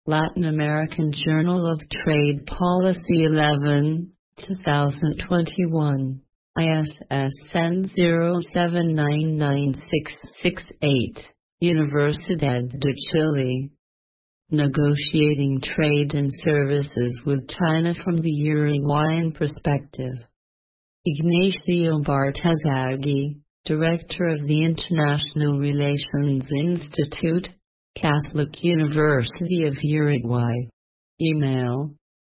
Latin American Journal of Trade Policy 11, 2021, ISSN 07996668, Universidad de Chile. Negotiating Trade and Services with China from the Uruguayan Perspective. Ignacio Bartezagui, Director of the International Relations Institute, Catholic University of Uruguay. Email,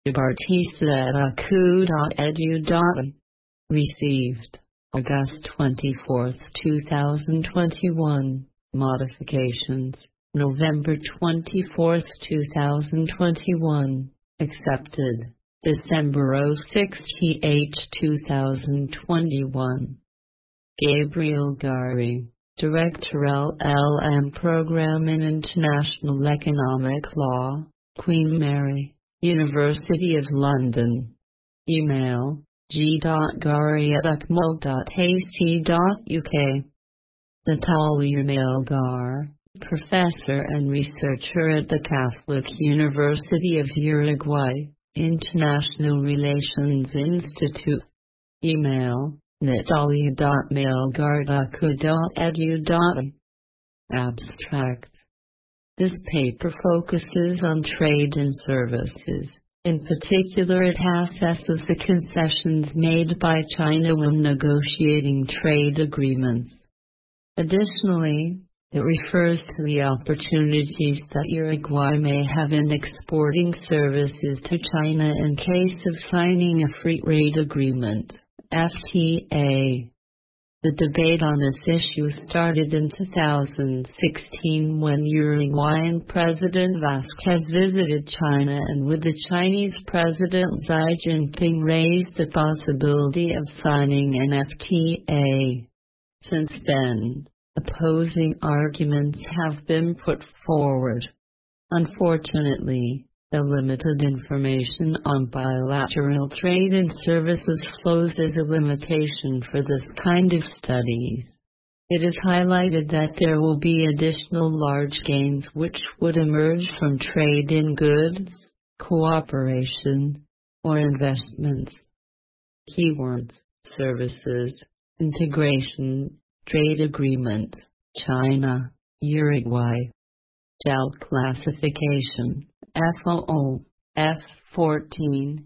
bartista@acu.edu. Received, August 24, 2021. Modifications, November 24, 2021. Accepted, December 06, 2021. Gabriel Gari, Director LLM Program in International Economic Law, Queen Mary, University of London. Email, g.gari@acmul.ac.uk. Natalia Melgar, Professor and Researcher at the Catholic University of Uruguay, International Relations Institute. Email, natalia.melgar@acu.edu. Abstract. This paper focuses on trade and services. In particular, it assesses the concessions made by China when negotiating trade agreements. Additionally, it refers to the opportunities that Uruguay may have in exporting services to China in case of signing a free trade agreement, FTA. The debate on this issue started in 2016 when Uruguayan President Vázquez visited China and with the Chinese President Xi Jinping raised the possibility of signing an FTA. Since then, opposing arguments have been put forward. Unfortunately, the limited information on bilateral trade and services flows is a limitation for this kind of studies. It is highlighted that there will be additional large gains which would emerge from trade in goods, cooperation, or investments. Keywords: services, integration, trade agreement, China, Uruguay. JAL classification, FOO, F14,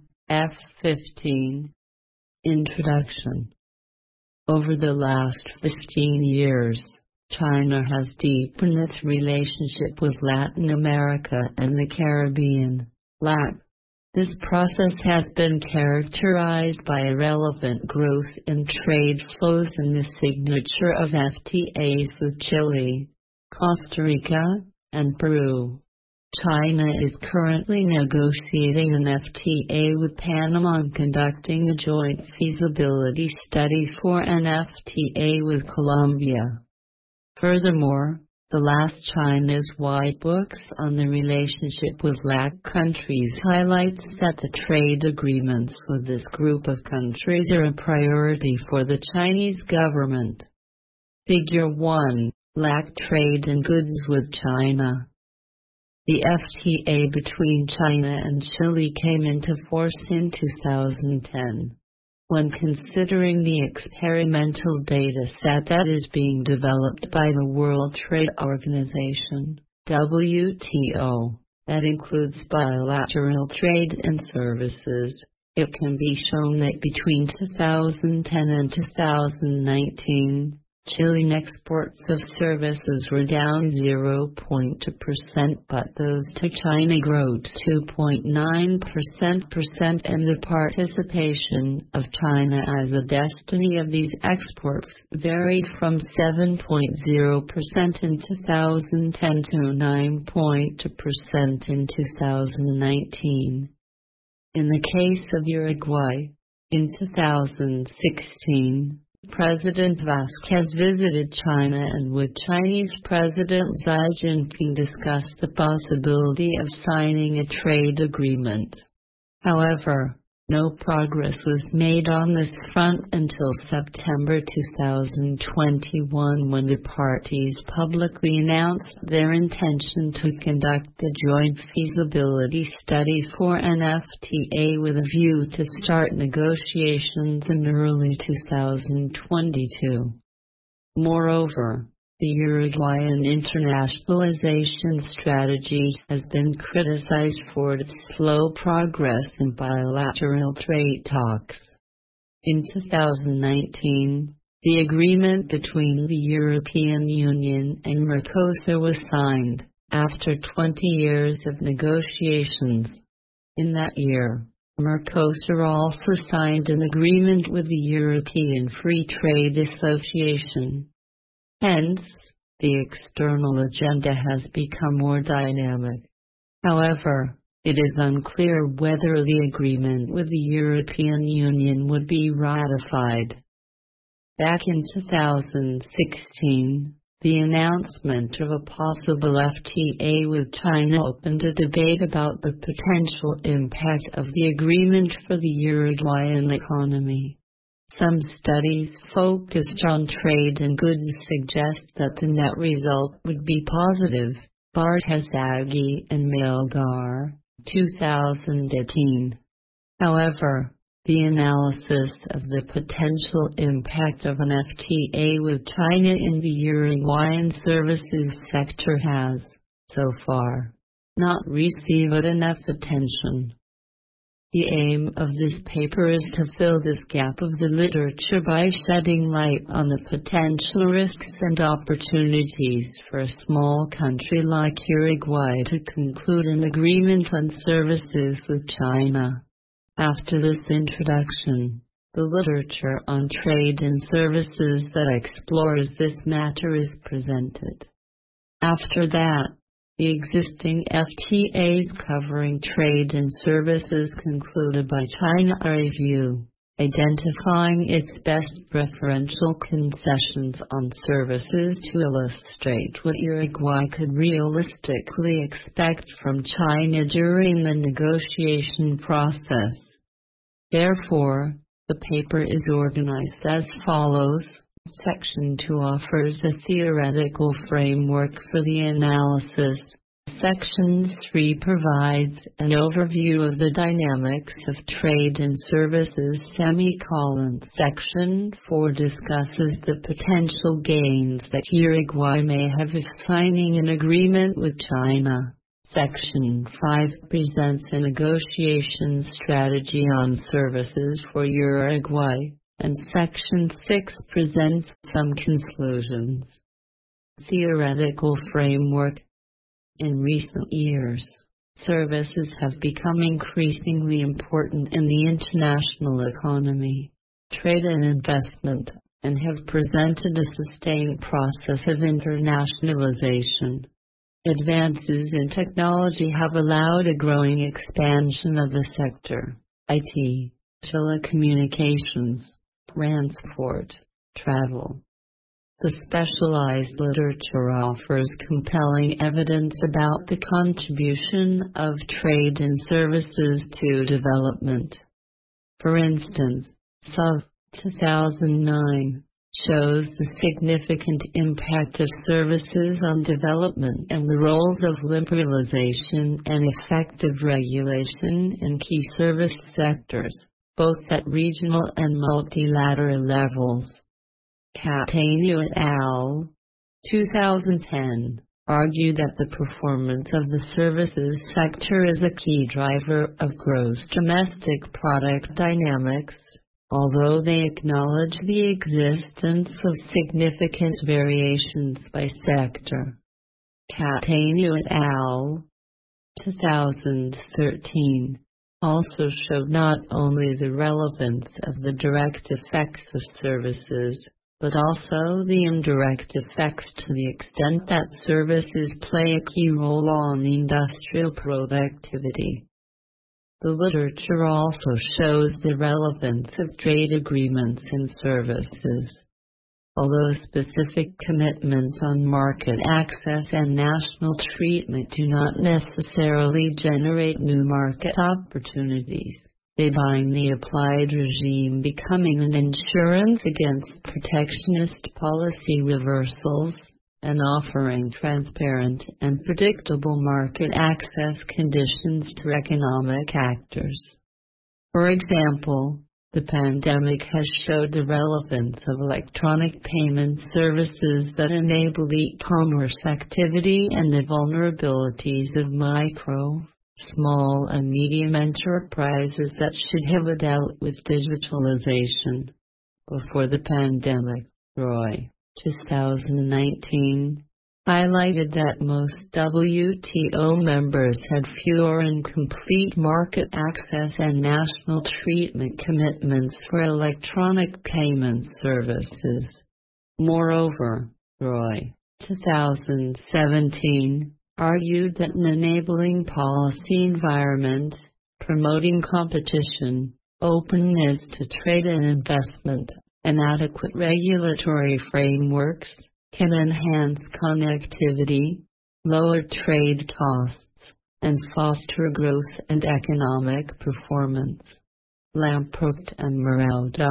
F15. Introduction. Over the last 15 years, China has deepened its relationship with Latin America and the Caribbean, LAC. This process has been characterized by a relevant growth in trade flows and the signature of FTAs with Chile, Costa Rica, and Peru. China is currently negotiating an FTA with Panama and conducting a joint feasibility study for an FTA with Colombia. Furthermore, the last China's White Books on the relationship with LAC countries highlights that the trade agreements with this group of countries are a priority for the Chinese government. Figure 1. LAC trade and goods with China. The FTA between China and Chile came into force in 2010. When considering the experimental data set that is being developed by the World Trade Organization, WTO, that includes bilateral trade and services, it can be shown that between 2010 and 2019, Chilean exports of services were down 0.2%, but those to China grew 2.9%, and the participation of China as a destiny of these exports varied from 7.0% in 2010 to 9.2% in 2019. In the case of Uruguay, in 2016, President Vázquez visited China and with Chinese President Xi Jinping discussed the possibility of signing a trade agreement. However, No progress was made on this front until September 2021, when the parties publicly announced their intention to conduct a joint feasibility study for an FTA with a view to start negotiations in early 2022. Moreover, the Uruguayan internationalization strategy has been criticized for its slow progress in bilateral trade talks. In 2019, the agreement between the European Union and Mercosur was signed, after 20 years of negotiations. In that year, Mercosur also signed an agreement with the European Free Trade Association. Hence, the external agenda has become more dynamic. However, it is unclear whether the agreement with the European Union would be ratified. Back in 2016, the announcement of a possible FTA with China opened a debate about the potential impact of the agreement for the Uruguayan economy. Some studies focused on trade and goods suggest that the net result would be positive. Bartesaghi and Melgar, 2018. However, the analysis of the potential impact of an FTA with China in the Uruguayan services sector has, so far, not received enough attention. The aim of this paper is to fill this gap of the literature by shedding light on the potential risks and opportunities for a small country like Uruguay to conclude an agreement on services with China. After this introduction, the literature on trade and services that explores this matter is presented. After that, the existing FTAs covering trade and services concluded by China are reviewed, identifying its best preferential concessions on services to illustrate what Uruguay could realistically expect from China during the negotiation process. Therefore, the paper is organized as follows. Section 2 offers a theoretical framework for the analysis. Section 3 provides an overview of the dynamics of trade and services. Section 4 discusses the potential gains that Uruguay may have if signing an agreement with China. Section 5 presents a negotiation strategy on services for Uruguay, and Section 6 presents some conclusions. Theoretical framework. In recent years, services have become increasingly important in the international economy, trade and investment, and have presented a sustained process of internationalization. Advances in technology have allowed a growing expansion of the sector: IT, telecommunications, transport, travel. The specialized literature offers compelling evidence about the contribution of trade and services to development. For instance, SOV 2009 shows the significant impact of services on development and the roles of liberalization and effective regulation in key service sectors, both at regional and multilateral levels. Cattaneo et al. 2010 argue that the performance of the services sector is a key driver of gross domestic product dynamics, although they acknowledge the existence of significant variations by sector. Cattaneo et al. 2013 also showed not only the relevance of the direct effects of services, but also the indirect effects to the extent that services play a key role on industrial productivity. The literature also shows the relevance of trade agreements and services. Although specific commitments on market access and national treatment do not necessarily generate new market opportunities, They bind the applied regime, becoming an insurance against protectionist policy reversals and offering transparent and predictable market access conditions to economic actors. For example, the pandemic has showed the relevance of electronic payment services that enable e-commerce activity and the vulnerabilities of micro, small and medium enterprises that should have dealt with digitalization before the pandemic. Roy, 2019, highlighted that most WTO members had fewer and complete market access and national treatment commitments for electronic payment services. Moreover, Roy, 2017, argued that an enabling policy environment, promoting competition, openness to trade and investment, and adequate regulatory frameworks can enhance connectivity, lower trade costs, and foster growth and economic performance. Lamprecht and Marauda,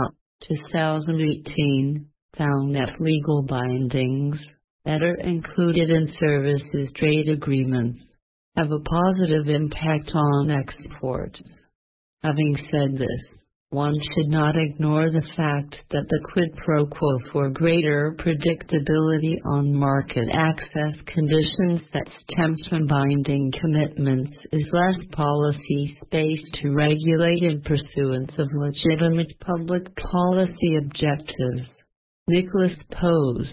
2018, found that legal bindings that are included in services trade agreements have a positive impact on exports. Having said this, one should not ignore the fact that the quid pro quo for greater predictability on market access conditions that stems from binding commitments is less policy space to regulate in pursuance of legitimate public policy objectives. Nicholas Pose,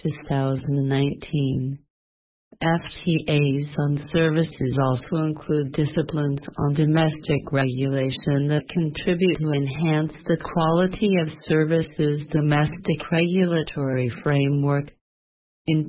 2019. FTAs on services also include disciplines on domestic regulation that contribute to enhance the quality of services domestic regulatory framework. In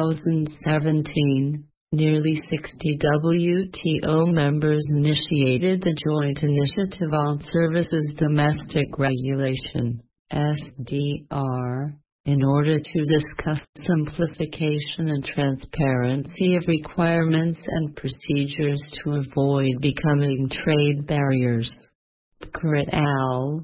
2017, nearly 60 WTO members initiated the Joint Initiative on Services Domestic Regulation, SDR, in order to discuss simplification and transparency of requirements and procedures to avoid becoming trade barriers. Baker et al.,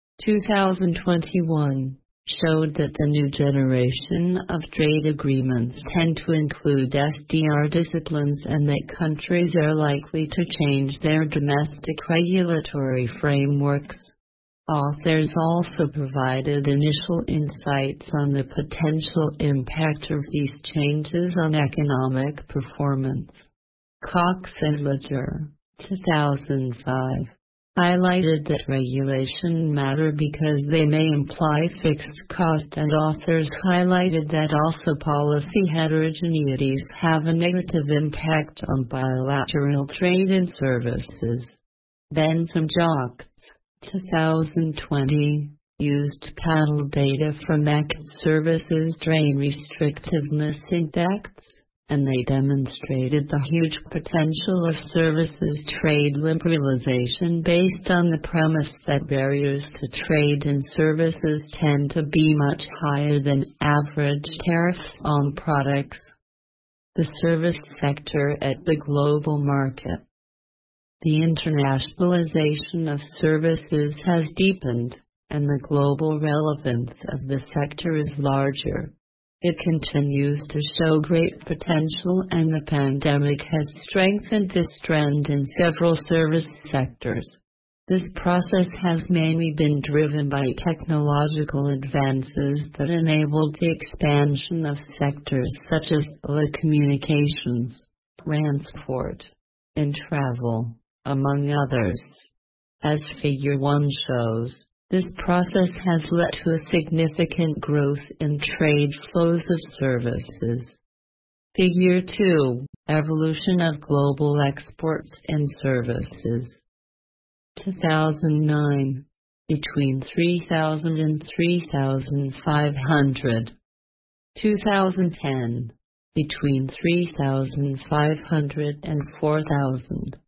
2021, showed that the new generation of trade agreements tend to include SDR disciplines and that countries are likely to change their domestic regulatory frameworks. Authors also provided initial insights on the potential impact of these changes on economic performance. Cox and Ledger, 2005, highlighted that regulation matter because they may imply fixed cost, and authors highlighted that also policy heterogeneities have a negative impact on bilateral trade and services. Benson-Jacques, 2020, used panel data from ECT Services Drain Restrictiveness Index, and they demonstrated the huge potential of services trade liberalization based on the premise that barriers to trade in services tend to be much higher than average tariffs on products. The service sector at the global market. The internationalization of services has deepened, and the global relevance of the sector is larger. It continues to show great potential, and the pandemic has strengthened this trend in several service sectors. This process has mainly been driven by technological advances that enabled the expansion of sectors such as telecommunications, transport, and travel, among others. As Figure 1 shows, this process has led to a significant growth in trade flows of services. Figure 2, Evolution of Global Exports and Services. 2009, between 3,000 and 3,500. 2010, between 3,500 and 4,000.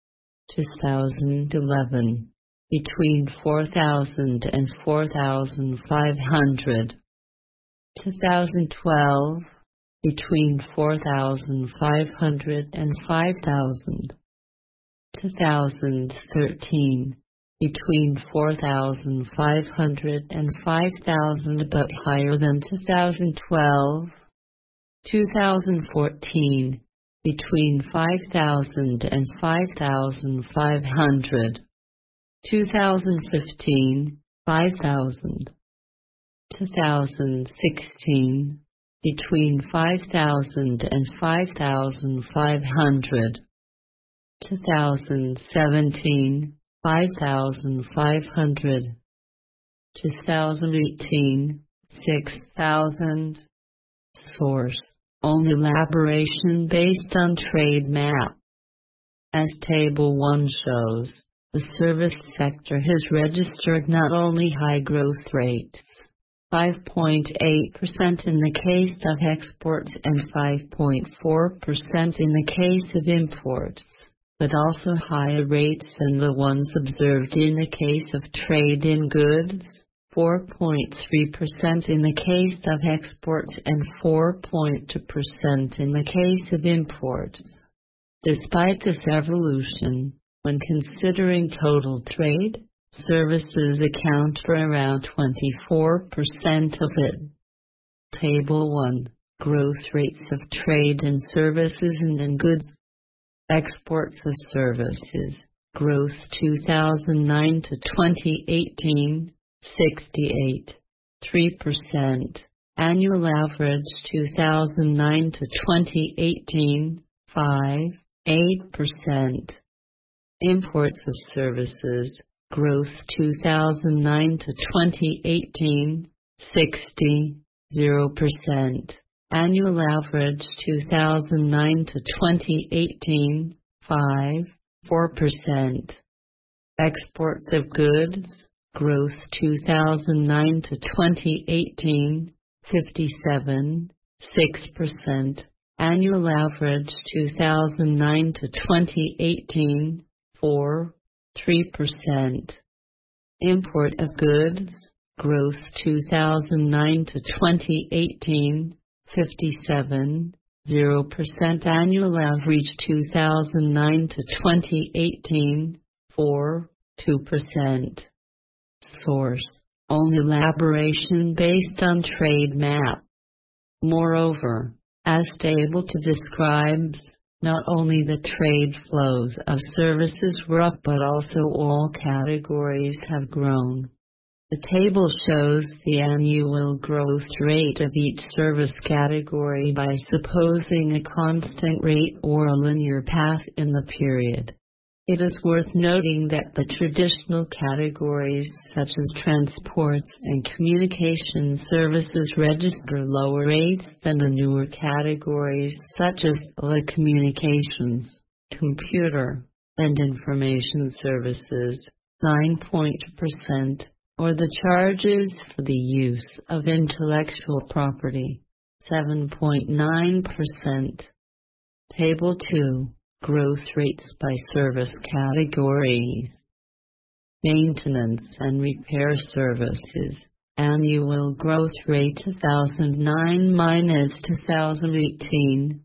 2011, between 4,000 and 4,500. 2012, between 4,500 and 5,000. 2013, between 4,500 and 5,000 but higher than 2012. 2014, between 5,000 and 5,500. 2015, 5,000. 2016, between 5,000 and 5,500. 2017, 5,500. 2018, 6,000. Source: only elaboration based on trade map. As Table 1 shows, the service sector has registered not only high growth rates, 5.8% in the case of exports and 5.4% in the case of imports, but also higher rates than the ones observed in the case of trade in goods, 4.3% in the case of exports and 4.2% in the case of imports. Despite this evolution, when considering total trade, services account for around 24% of it. Table 1. Growth rates of trade in services and in goods. Exports of services. Growth 2009 to 2018, 68.3%. Annual average 2009 to 2018, 5.8%. Imports of services. Growth 2009 to 2018, 60.0%. Annual average 2009 to 2018, 5.4%. Exports of goods. Growth 2009 to 2018, 57.6%. Annual average 2009 to 2018, 4.3%. Import of goods. Growth 2009 to 2018, 57.0%. Annual average 2009 to 2018, 4.2%. Source: only elaboration based on trade map. Moreover, as Table 2 describes, not only the trade flows of services were up but also all categories have grown. The table shows the annual growth rate of each service category by supposing a constant rate or a linear path in the period. It is worth noting that the traditional categories such as transports and communication services register lower rates than the newer categories such as telecommunications, computer, and information services, 9%, or the charges for the use of intellectual property, 7.9%. Table 2. Growth rates by service categories. Maintenance and repair services. Annual growth rate 2009 minus 2018,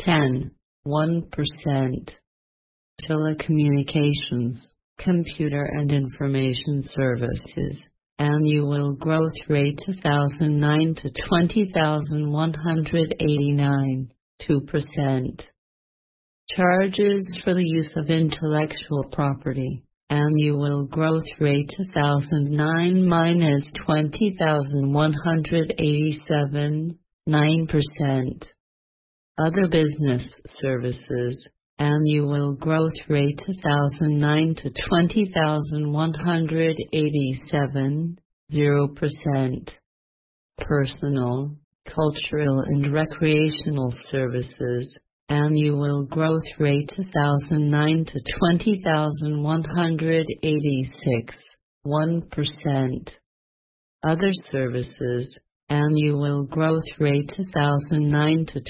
10.1%. Telecommunications, computer and information services. Annual growth rate 2009 to 20,189, 2%. Charges for the use of intellectual property. Annual growth rate 2009 minus 20,187, 9%. Other business services. Annual growth rate 2009 to 20,187, 0%. Personal, cultural and recreational services. Annual growth rate 2009 to 20,186, 1%. Other services. Annual growth rate 2009 to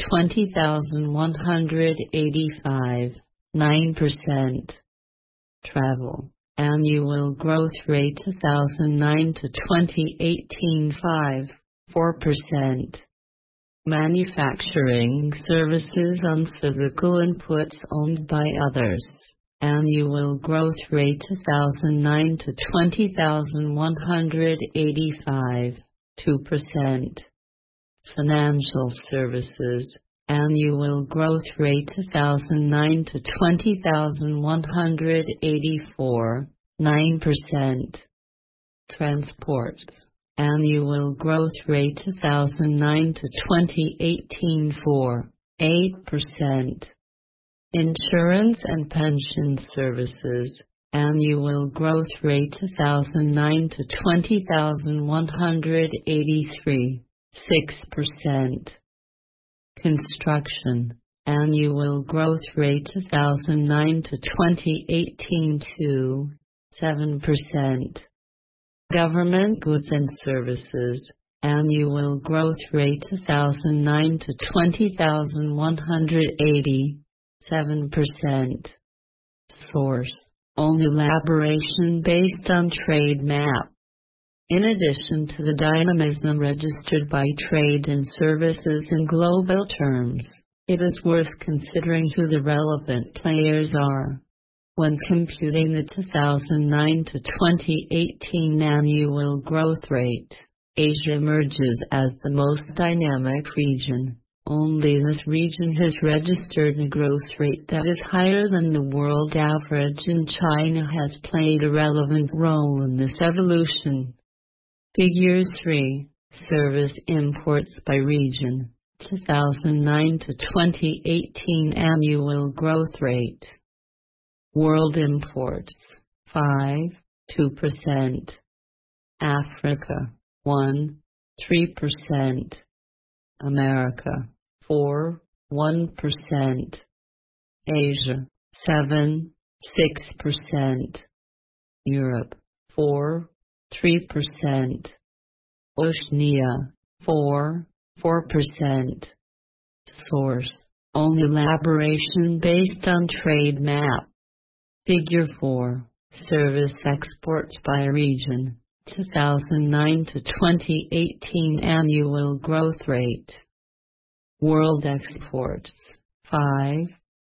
20,185, 9%. Travel. Annual growth rate 2009 to 2018, 4%. Manufacturing services on physical inputs owned by others. Annual growth rate 2009 to 20,185, 2%. Financial services, annual growth rate 2009 to 20,184, 9%. Transports, annual growth rate 2009 to 2018 4, 8%. Insurance and pension services, annual growth rate 2009 to 20,183, 6%. Construction, annual growth rate 2009 to 2018 2, 7%. Government goods and services, annual growth rate 2009 to 20,180, 7%. Source: only elaboration based on trade map. In addition to the dynamism registered by trade and services in global terms, it is worth considering who the relevant players are. When computing the 2009 to 2018 annual growth rate, Asia emerges as the most dynamic region. Only this region has registered a growth rate that is higher than the world average, and China has played a relevant role in this evolution. Figure 3. Service imports by region, 2009 to 2018 annual growth rate. World imports, 5, 2%. Africa, 1, 3%. America, 4, 1%. Asia, 7, 6%. Europe, 4, 3%. Oceania, 4, 4%. Source: only elaboration based on trade map. Figure 4. Service exports by region, 2009 to 2018 annual growth rate. World exports, 5%.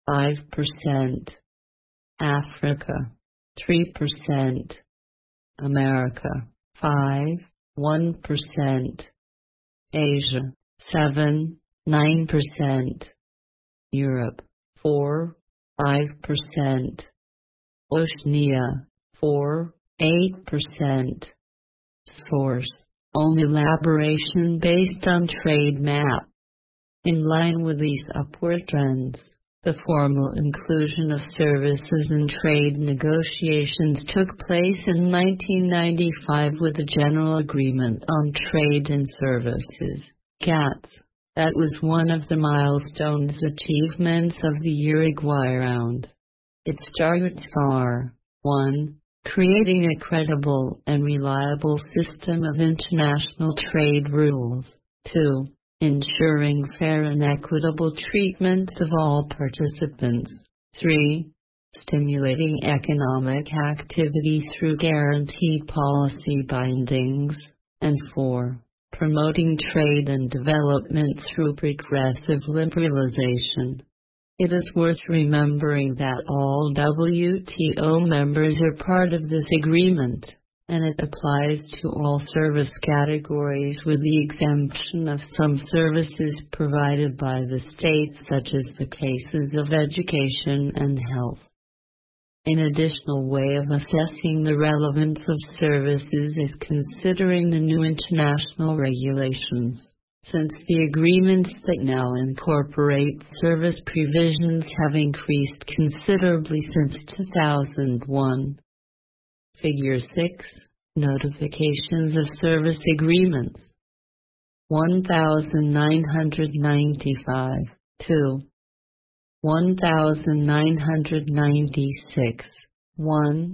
Africa, 3%. America, 5, 1%. Asia, 7, 9%. Europe, 4, 5%. Oceania, 4, 8%. Source: only elaboration based on trade map. In line with these upward trends, the formal inclusion of services in trade negotiations took place in 1995 with the General Agreement on Trade and Services, GATS. That was one of the milestones achievements of the Uruguay Round. Its targets are: 1. Creating a credible and reliable system of international trade rules. 2. Ensuring fair and equitable treatment of all participants. 3. Stimulating economic activity through guaranteed policy bindings. And 4. Promoting trade and development through progressive liberalization. It is worth remembering that all WTO members are part of this agreement, and it applies to all service categories with the exemption of some services provided by the states, such as the cases of education and health. An additional way of assessing the relevance of services is considering the new international regulations, since the agreements that now incorporate service provisions have increased considerably since 2001. Figure 6. Notifications of service agreements. 1995. 2. 1996. 1.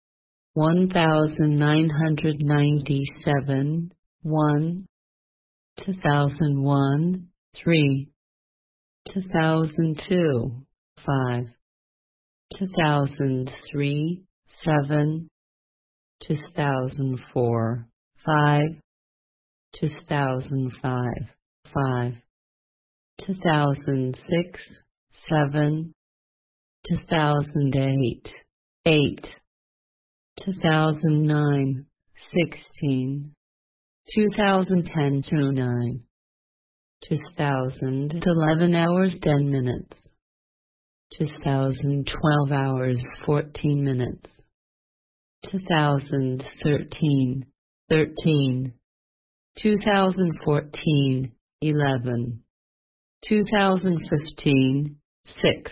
1997. 1. 2001, 3. 2002, 5. 2003, 7. 2004, 5. 2005, 5. 2006, 7. 2008, 8, 2009, 16, 2010 to 9, 2011 hours 10 minutes, 2012 hours 14 minutes, 2013, 13, 2014, 11, 2015, 6,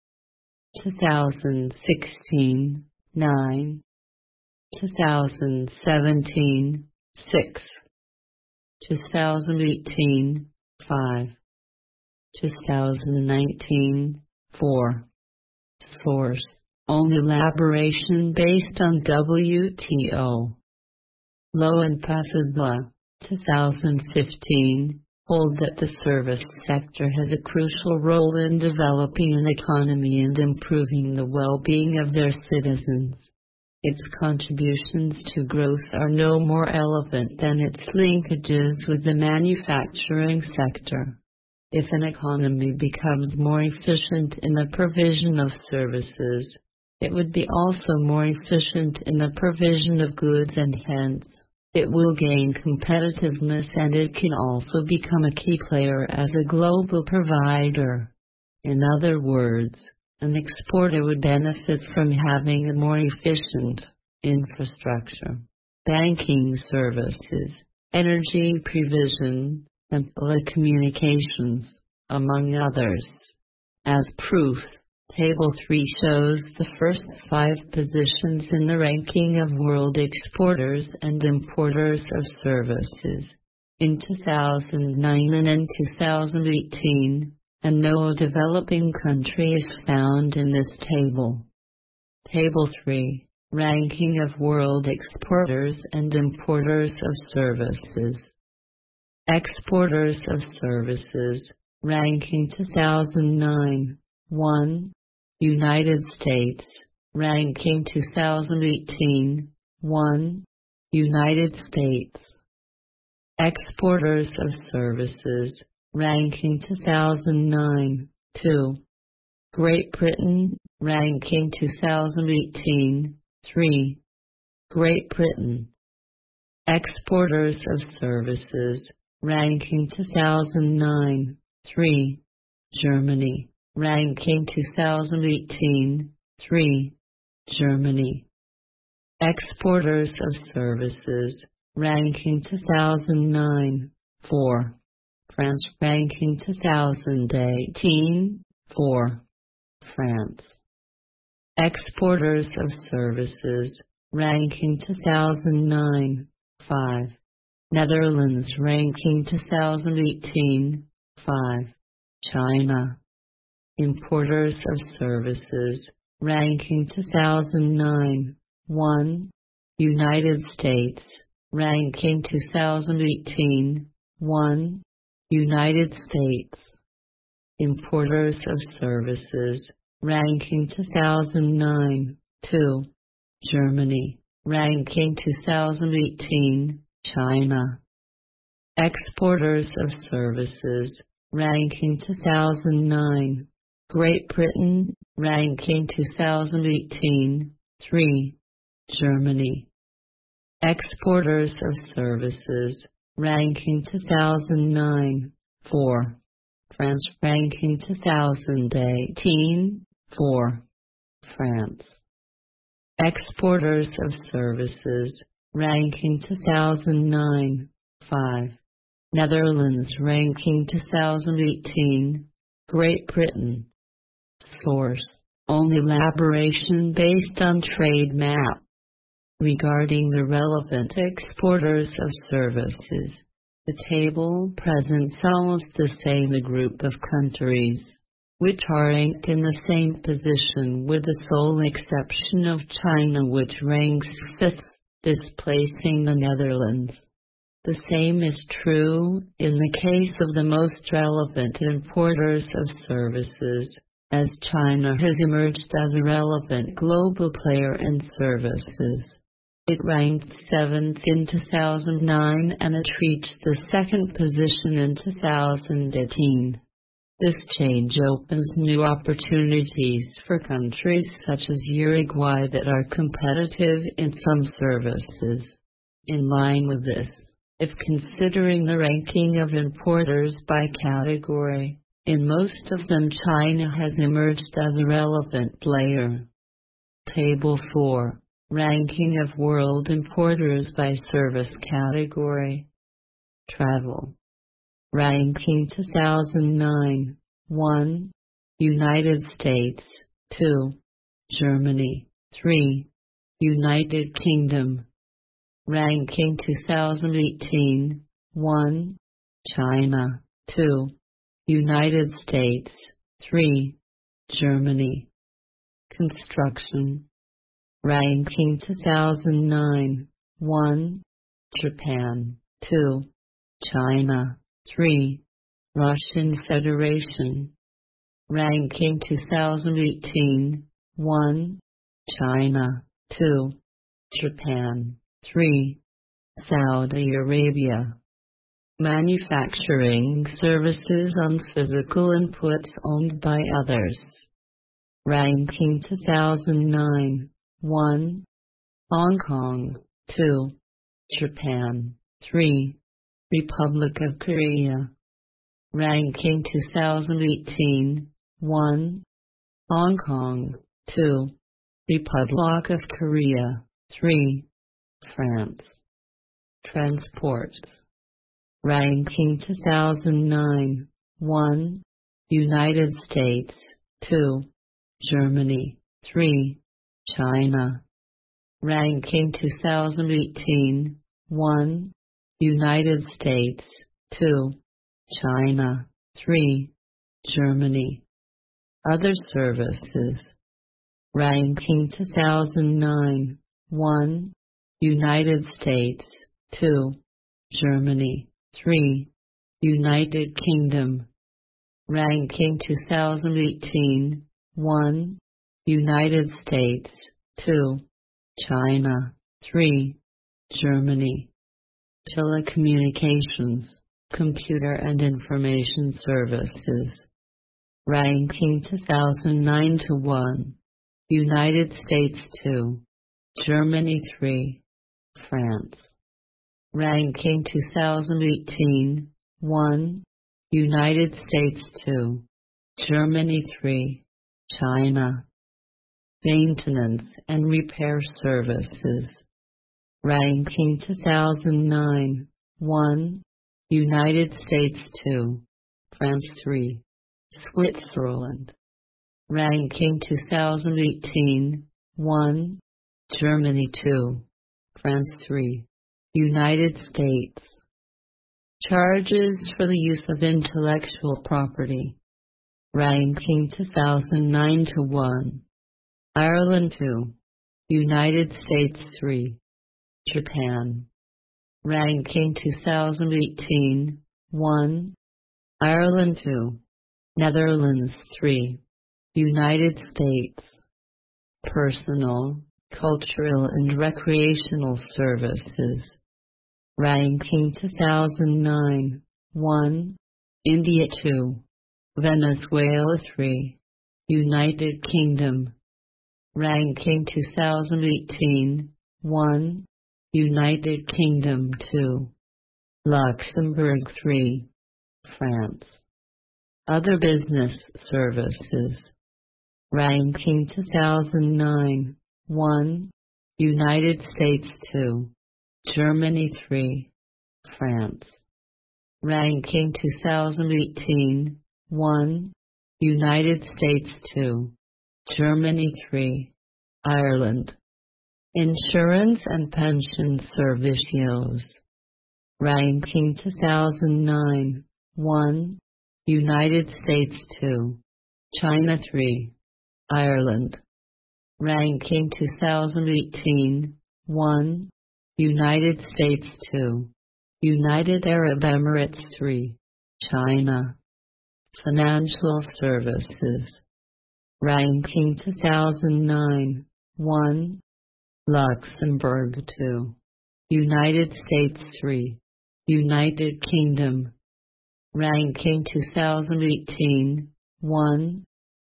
2016, 9, 2017, 6, 2018, 5, 2019, 4. Source: only elaboration based on WTO. Low and Pasabla, 2015, hold that the service sector has a crucial role in developing an economy and improving the well-being of their citizens. Its contributions to growth are no more relevant than its linkages with the manufacturing sector. If an economy becomes more efficient in the provision of services, it would be also more efficient in the provision of goods, and hence, it will gain competitiveness, and it can also become a key player as a global provider. In other words, an exporter would benefit from having a more efficient infrastructure, banking services, energy provision, and telecommunications, among others. As proof, Table 3 shows the first 5 positions in the ranking of world exporters and importers of services in 2009 and in 2018, and no developing country is found in this table. Table 3, Ranking of World Exporters and Importers of Services. Exporters of Services, ranking 2009, 1. United States, ranking 2018, 1. United States. Exporters of Services, ranking 2009, 2. Great Britain, ranking 2018, 3. Great Britain. Exporters of Services, ranking 2009, 3. Germany, ranking 2018, 3. Germany. Exporters of Services, ranking 2009, 4. France, ranking 2018, 4. France. Exporters of Services, ranking 2009, 5. Netherlands, ranking 2018, 5. China. Importers of Services, ranking 2009, 1. United States, ranking 2018, 1. United States. Importers of Services, ranking 2009, 2. Germany, ranking 2018, China. Exporters of Services, ranking 2009, Great Britain, ranking 2018, 3. Germany. Exporters of Services, ranking 2009, 4. France, ranking 2018, 4. France. Exporters of Services, ranking 2009, 5. Netherlands, ranking 2018, Great Britain. Source: only elaboration based on trade map. Regarding the relevant exporters of services, the table presents almost the same group of countries, which are ranked in the same position with the sole exception of China, which ranks 5th, displacing the Netherlands. The same is true in the case of the most relevant importers of services, as China has emerged as a relevant global player in services. It ranked 7th in 2009 and it reached the 2nd position in 2018. This change opens new opportunities for countries such as Uruguay that are competitive in some services. In line with this, if considering the ranking of importers by category, in most of them China has emerged as a relevant player. Table 4. Ranking of world importers by service category. Travel. Ranking 2009. 1. United States. 2. Germany. 3. United Kingdom. Ranking 2018. 1. China. 2. United States. 3. Germany. Construction. Ranking 2009. 1. Japan. 2. China. 3. Russian Federation. Ranking 2018. 1. China. 2. Japan. 3. Saudi Arabia. Manufacturing services on physical inputs owned by others. Ranking 2009. 1. Hong Kong. 2. Japan. 3. Republic of Korea. Ranking 2018. 1. Hong Kong. 2. Republic of Korea. 3. France. Transports. Ranking 2009. 1. United States. 2. Germany. 3. China. Ranking 2018. 1. United States. 2. China. 3. Germany. Other services. Ranking 2009. 1. United States. 2. Germany. 3. United Kingdom. Ranking 2018. 1. United States. 2. China. 3. Germany. Telecommunications, computer and information services. Ranking 2009 to 1. United States 2. Germany 3. France. Ranking 2018. 1. United States 2. Germany 3. China. Maintenance and repair services. Ranking 2009. 1. United States 2. France 3. Switzerland. Ranking 2018. 1. Germany 2. France 3. United States. Charges for the use of intellectual property. Ranking 2009 to 1. Ireland 2. United States 3. Japan. Ranking 2018. 1. Ireland 2. Netherlands 3. United States. Personal, cultural and recreational services. Ranking 2009. 1. India 2. Venezuela 3. United Kingdom. Ranking 2018. 1. United Kingdom 2. Luxembourg 3. France. Other business services. Ranking 2009. 1. United States 2. Germany 3. France. Ranking 2018. 1. United States 2. Germany 3. Ireland. Insurance and pension servicios. Ranking 2009. 1. United States 2. China 3. Ireland. Ranking 2018. 1. United States 2. United Arab Emirates 3. China. Financial services. Ranking 2009. 1. Luxembourg 2. United States 3. United Kingdom. Ranking 2018, 1.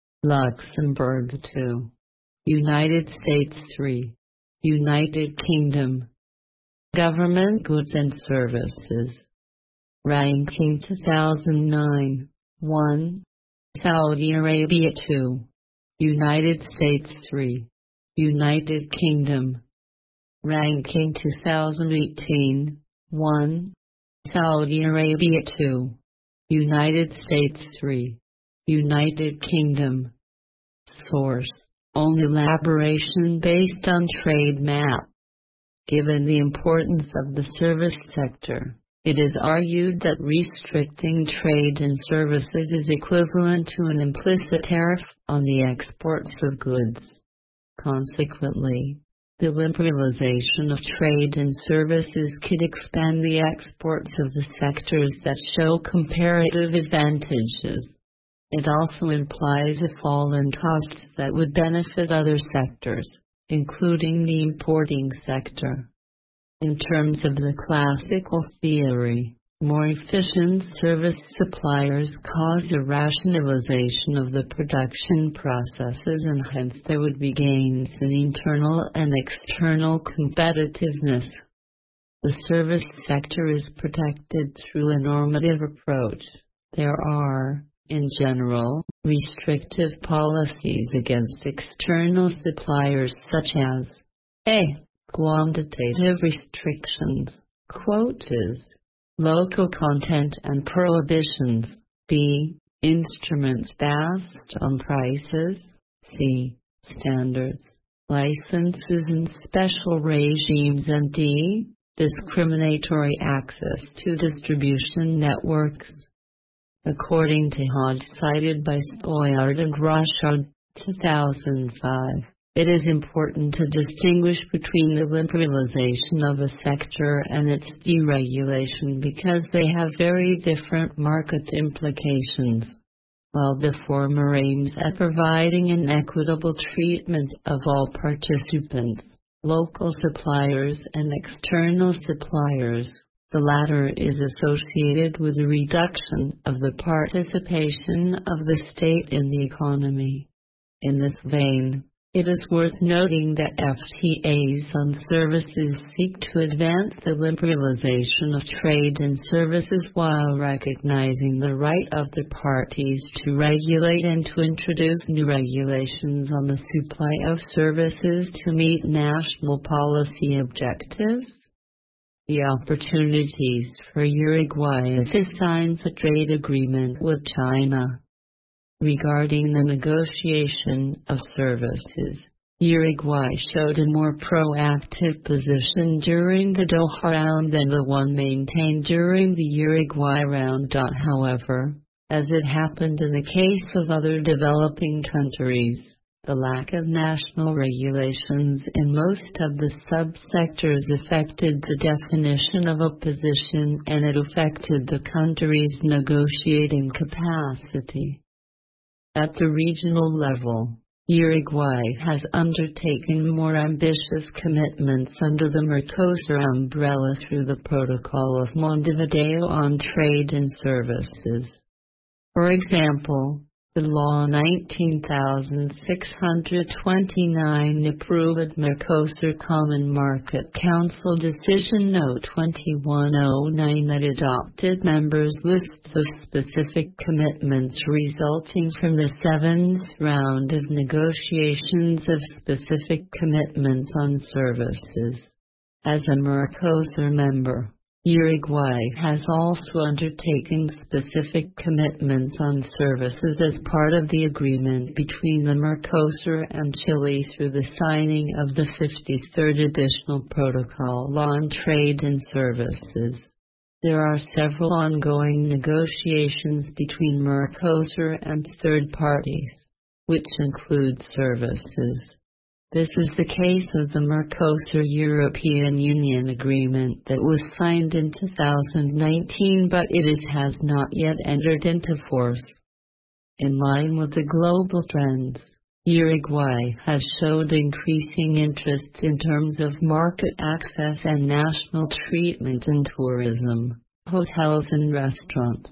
Luxembourg 2. United States 3. United Kingdom. Government goods and services. Ranking 2009, 1. Saudi Arabia 2. United States 3. United Kingdom. Ranking 2018, 1. Saudi Arabia 2. United States 3. United Kingdom. Source: only elaboration based on trade map. Given the importance of the service sector, it is argued that restricting trade in services is equivalent to an implicit tariff on the exports of goods. Consequently, the liberalization of trade in services could expand the exports of the sectors that show comparative advantages. It also implies a fall in costs that would benefit other sectors, including the importing sector. In terms of the classical theory, more efficient service suppliers cause a rationalization of the production processes, and hence there would be gains in internal and external competitiveness. The service sector is protected through a normative approach. There are, in general, restrictive policies against external suppliers such as a. Quantitative restrictions, quotas, local content and prohibitions, b. instruments based on prices, c. standards, licenses and special regimes, and d. discriminatory access to distribution networks. According to Hodge, cited by Spoyard and Rochard, 2005, it is important to distinguish between the liberalization of a sector and its deregulation because they have very different market implications. While the former aims at providing an equitable treatment of all participants, local suppliers and external suppliers, the latter is associated with a reduction of the participation of the state in the economy. In this vein, it is worth noting that FTAs on services seek to advance the liberalization of trade in services while recognizing the right of the parties to regulate and to introduce new regulations on the supply of services to meet national policy objectives. The opportunities for Uruguay if it signs a trade agreement with China. Regarding the negotiation of services, Uruguay showed a more proactive position during the Doha round than the one maintained during the Uruguay round. However, as it happened in the case of other developing countries, the lack of national regulations in most of the subsectors affected the definition of a position, and it affected the country's negotiating capacity. At the regional level, Uruguay has undertaken more ambitious commitments under the Mercosur umbrella through the Protocol of Montevideo on Trade and Services. For example, the Law 19,629 approved Mercosur Common Market Council Decision No. 2109 that adopted members' lists of specific commitments resulting from the 7th round of negotiations of specific commitments on services. As a Mercosur member, Uruguay has also undertaken specific commitments on services as part of the agreement between the Mercosur and Chile through the signing of the 53rd Additional Protocol on Trade and Services. There are several ongoing negotiations between Mercosur and third parties, which include services. This is the case of the Mercosur European Union agreement that was signed in 2019, but it has not yet entered into force. In line with the global trends, Uruguay has showed increasing interest in terms of market access and national treatment in tourism, hotels and restaurants,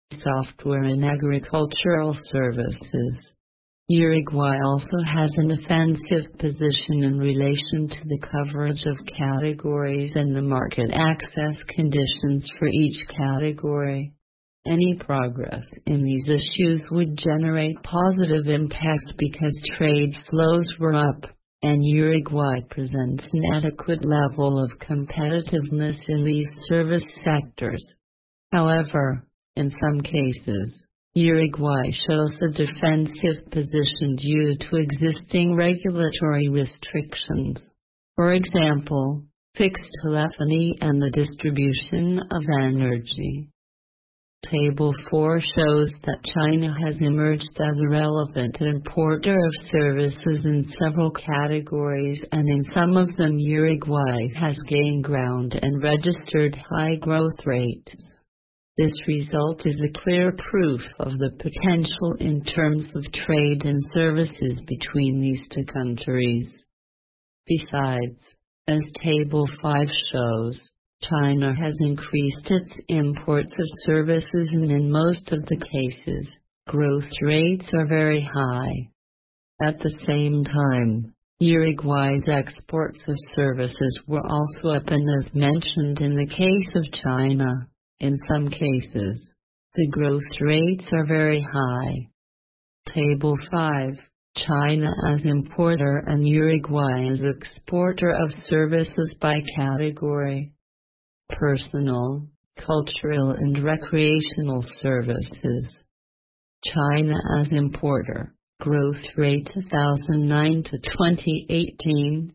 software and agricultural services. Uruguay also has an offensive position in relation to the coverage of categories and the market access conditions for each category. Any progress in these issues would generate positive impacts because trade flows were up, and Uruguay presents an adequate level of competitiveness in these service sectors. However, in some cases, Uruguay shows a defensive position due to existing regulatory restrictions. For example, fixed telephony and the distribution of energy. Table 4 shows that China has emerged as a relevant importer of services in several categories, and in some of them Uruguay has gained ground and registered high growth rates. This result is a clear proof of the potential in terms of trade and services between these two countries. Besides, as Table 5 shows, China has increased its imports of services, and in most of the cases, growth rates are very high. At the same time, Uruguay's exports of services were also up, and as mentioned in the case of China, in some cases, the growth rates are very high. Table 5, China as importer and Uruguay as exporter of services by category. Personal, cultural and recreational services. China as importer, growth rate 2009 to 2018,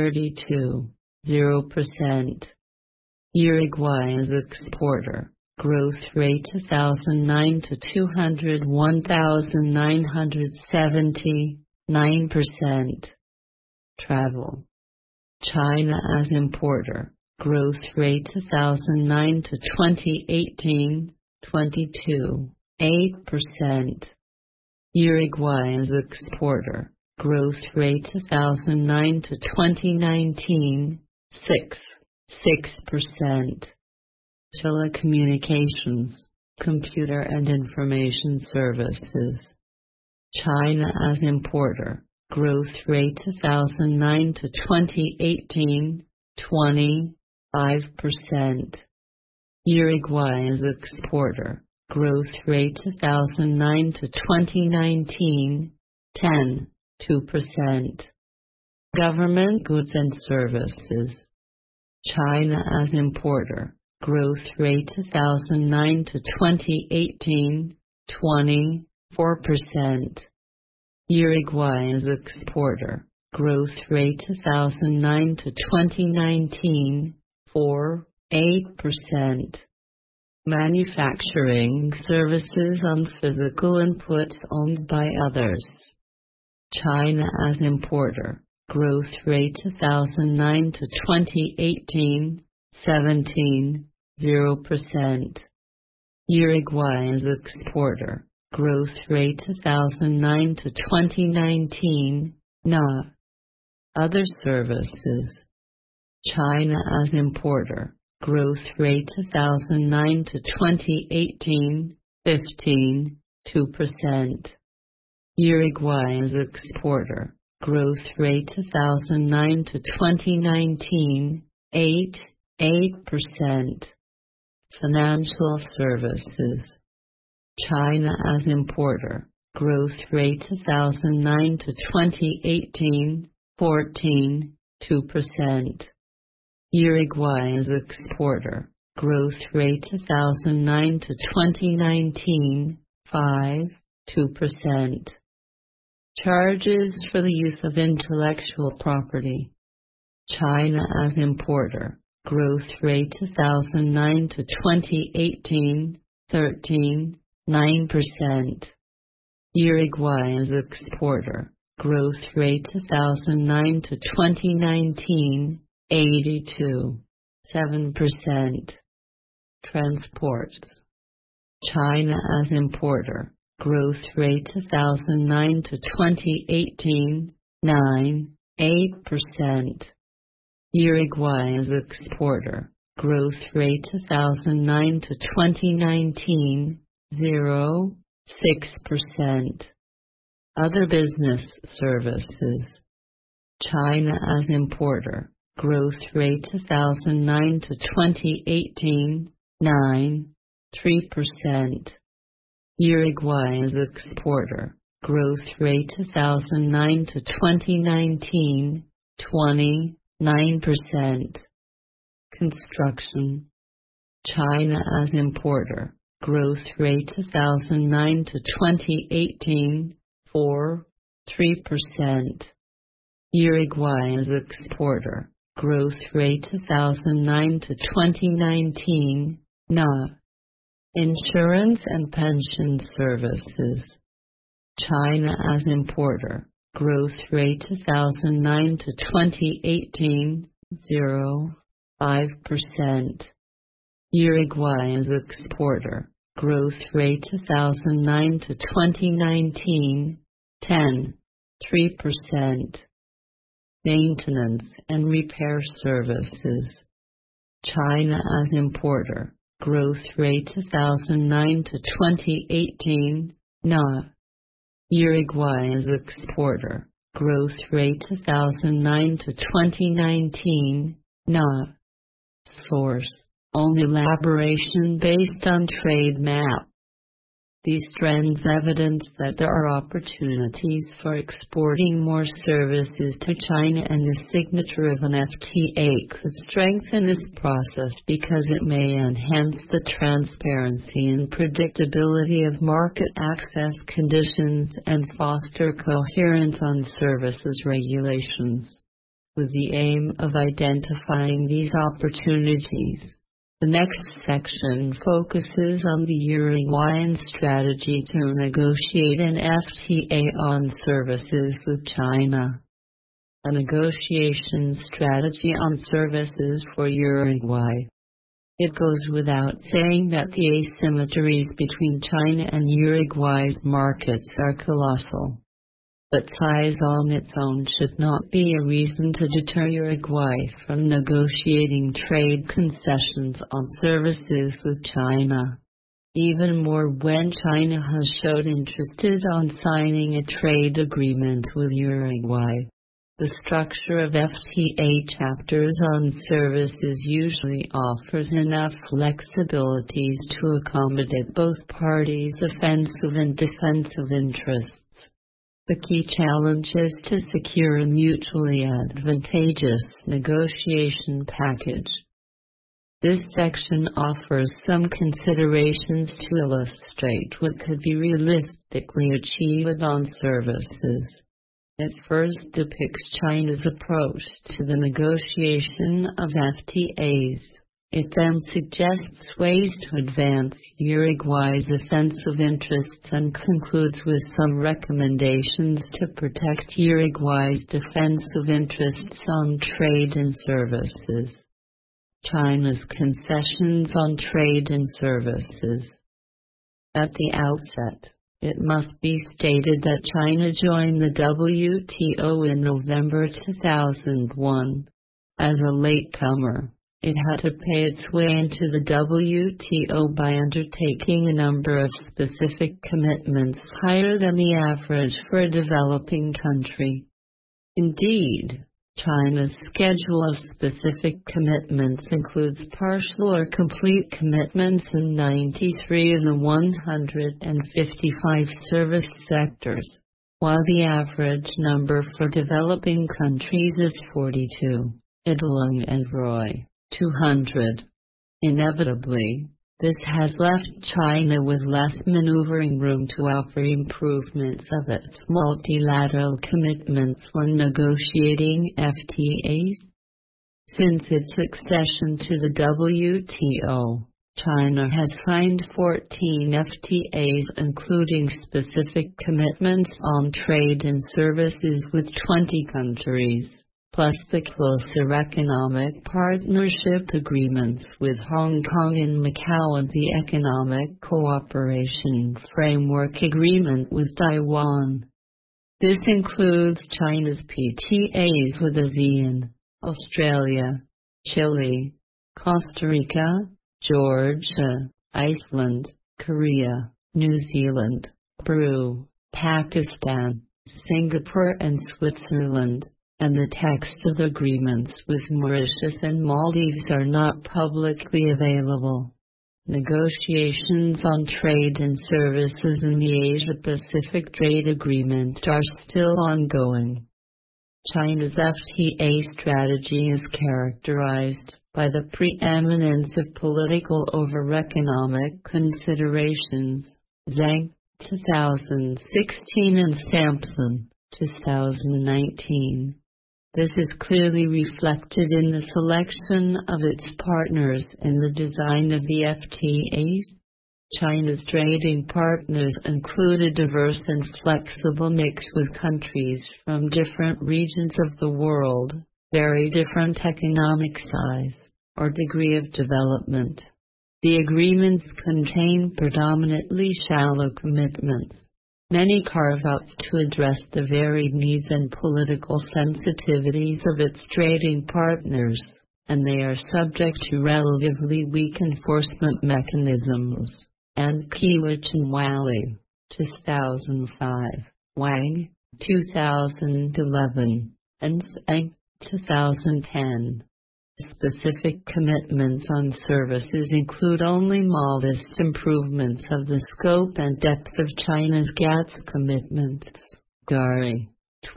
32.0%. Uruguay as exporter, growth rate 2009 to 201,970, 9%. Travel. China as importer, growth rate 2009 to 2018, 22.8%. Uruguay as exporter, growth rate 2009 to 2019, 6%. Telecommunications, computer and information services. China as importer, growth rate 2009 to 2018, 25%. Uruguay as exporter, growth rate 2009 to 2019, 10.2%. Government goods and services. China as importer, growth rate 2009 to 2018, 24%. Uruguay as exporter, growth rate 2009 to 2019, 4.8%. Manufacturing services on physical inputs owned by others. China as importer, growth rate 2009 to 2018, 17.0%. Uruguay as exporter, growth rate 2009 to 2019, 9. Other services. China as importer, growth rate 2009 to 2018, 15.2%. Uruguay as exporter, growth rate 2009 to 2019, 8%. Financial services. China as importer, growth rate 2009 to 2018, 14.2%. Uruguay as exporter, growth rate 2009 to 2019, 5.2%. Charges for the use of intellectual property. China as importer, growth rate 2009 to 2018, 13.9%. Uruguay as exporter, growth rate 2009 to 2019, 82.7%. Transports. China as importer, growth rate 2009 to 2018, 9.8%. Uruguay as exporter, growth rate 2009 to 2019, 0.06%. Other business services. China as importer, growth rate 2009 to 2018, 9.3%. Uruguay as exporter, growth rate 2009 to 2019, 29%. Construction. China as importer, growth rate 2009 to 2018, 4.3%. Uruguay as exporter, growth rate 2009 to 2019, Insurance and pension services. China as importer, growth rate 2009 to 2018, 0.5%. Uruguay as exporter, growth rate 2009 to 2019, 10.3%. Maintenance and repair services. China as importer, growth rate 2009 to 2018, Uruguay as exporter, growth rate 2009 to 2019, Source: only elaboration based on trade map. These trends evidence that there are opportunities for exporting more services to China, and the signature of an FTA could strengthen this process because it may enhance the transparency and predictability of market access conditions and foster coherence on services regulations. With the aim of identifying these opportunities, the next section focuses on the Uruguayan strategy to negotiate an FTA on services with China. A negotiation strategy on services for Uruguay. It goes without saying that the asymmetries between China and Uruguay's markets are colossal. But size on its own should not be a reason to deter Uruguay from negotiating trade concessions on services with China. Even more when China has showed interest on signing a trade agreement with Uruguay. The structure of FTA chapters on services usually offers enough flexibilities to accommodate both parties' offensive and defensive interests. The key challenge is to secure a mutually advantageous negotiation package. This section offers some considerations to illustrate what could be realistically achieved on services. It first depicts China's approach to the negotiation of FTAs. It then suggests ways to advance Uruguay's offensive interests and concludes with some recommendations to protect Uruguay's defensive interests on trade and services. China's concessions on trade and services. At the outset, it must be stated that China joined the WTO in November 2001. As a latecomer, it had to pay its way into the WTO by undertaking a number of specific commitments higher than the average for a developing country. Indeed, China's schedule of specific commitments includes partial or complete commitments in 93 of the 155 service sectors, while the average number for developing countries is 42. Idlung and Roy, 200. Inevitably, this has left China with less maneuvering room to offer improvements of its multilateral commitments when negotiating FTAs. Since its accession to the WTO, China has signed 14 FTAs, including specific commitments on trade and services with 20 countries, plus the closer economic partnership agreements with Hong Kong and Macau and the Economic Cooperation Framework Agreement with Taiwan. This includes China's PTAs with ASEAN, Australia, Chile, Costa Rica, Georgia, Iceland, Korea, New Zealand, Peru, Pakistan, Singapore and Switzerland, and the text of agreements with Mauritius and Maldives are not publicly available. Negotiations on trade and services in the Asia-Pacific Trade Agreement are still ongoing. China's FTA strategy is characterized by the preeminence of political over economic considerations. Zhang, 2016 and Sampson, 2019. This is clearly reflected in the selection of its partners in the design of the FTAs. China's trading partners include a diverse and flexible mix with countries from different regions of the world, very different economic size or degree of development. The agreements contain predominantly shallow commitments, many carve-outs to address the varied needs and political sensitivities of its trading partners, and they are subject to relatively weak enforcement mechanisms. And Kiewicz and Wally, 2005, Wang, 2011, and Tseng, 2010. Specific commitments on services include only modest improvements of the scope and depth of China's GATS commitments. Gari,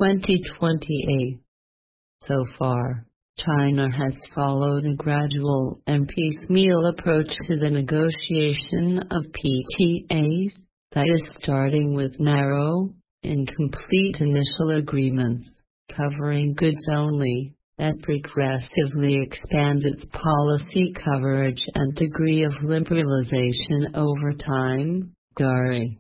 2028. So far, China has followed a gradual and piecemeal approach to the negotiation of PTAs, that is starting with narrow, incomplete initial agreements, covering goods only, that progressively expand its policy coverage and degree of liberalization over time. Gari,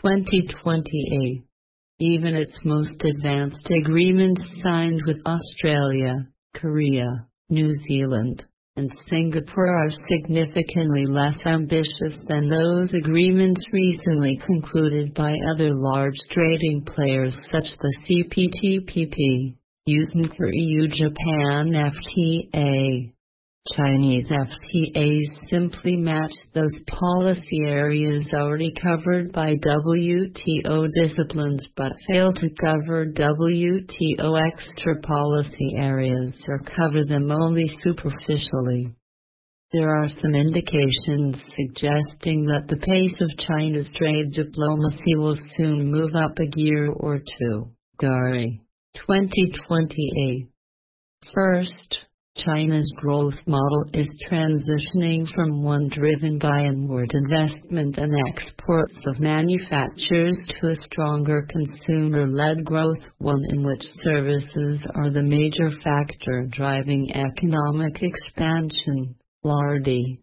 2028. Even its most advanced agreements signed with Australia, Korea, New Zealand, and Singapore are significantly less ambitious than those agreements recently concluded by other large trading players such as the CPTPP, EU-Japan FTA. Chinese FTAs simply match those policy areas already covered by WTO disciplines but fail to cover WTO extra policy areas or cover them only superficially. There are some indications suggesting that the pace of China's trade diplomacy will soon move up a gear or two. Gari, 2028. First, China's growth model is transitioning from one driven by inward investment and exports of manufacturers to a stronger consumer-led growth, one in which services are the major factor driving economic expansion. Lardy,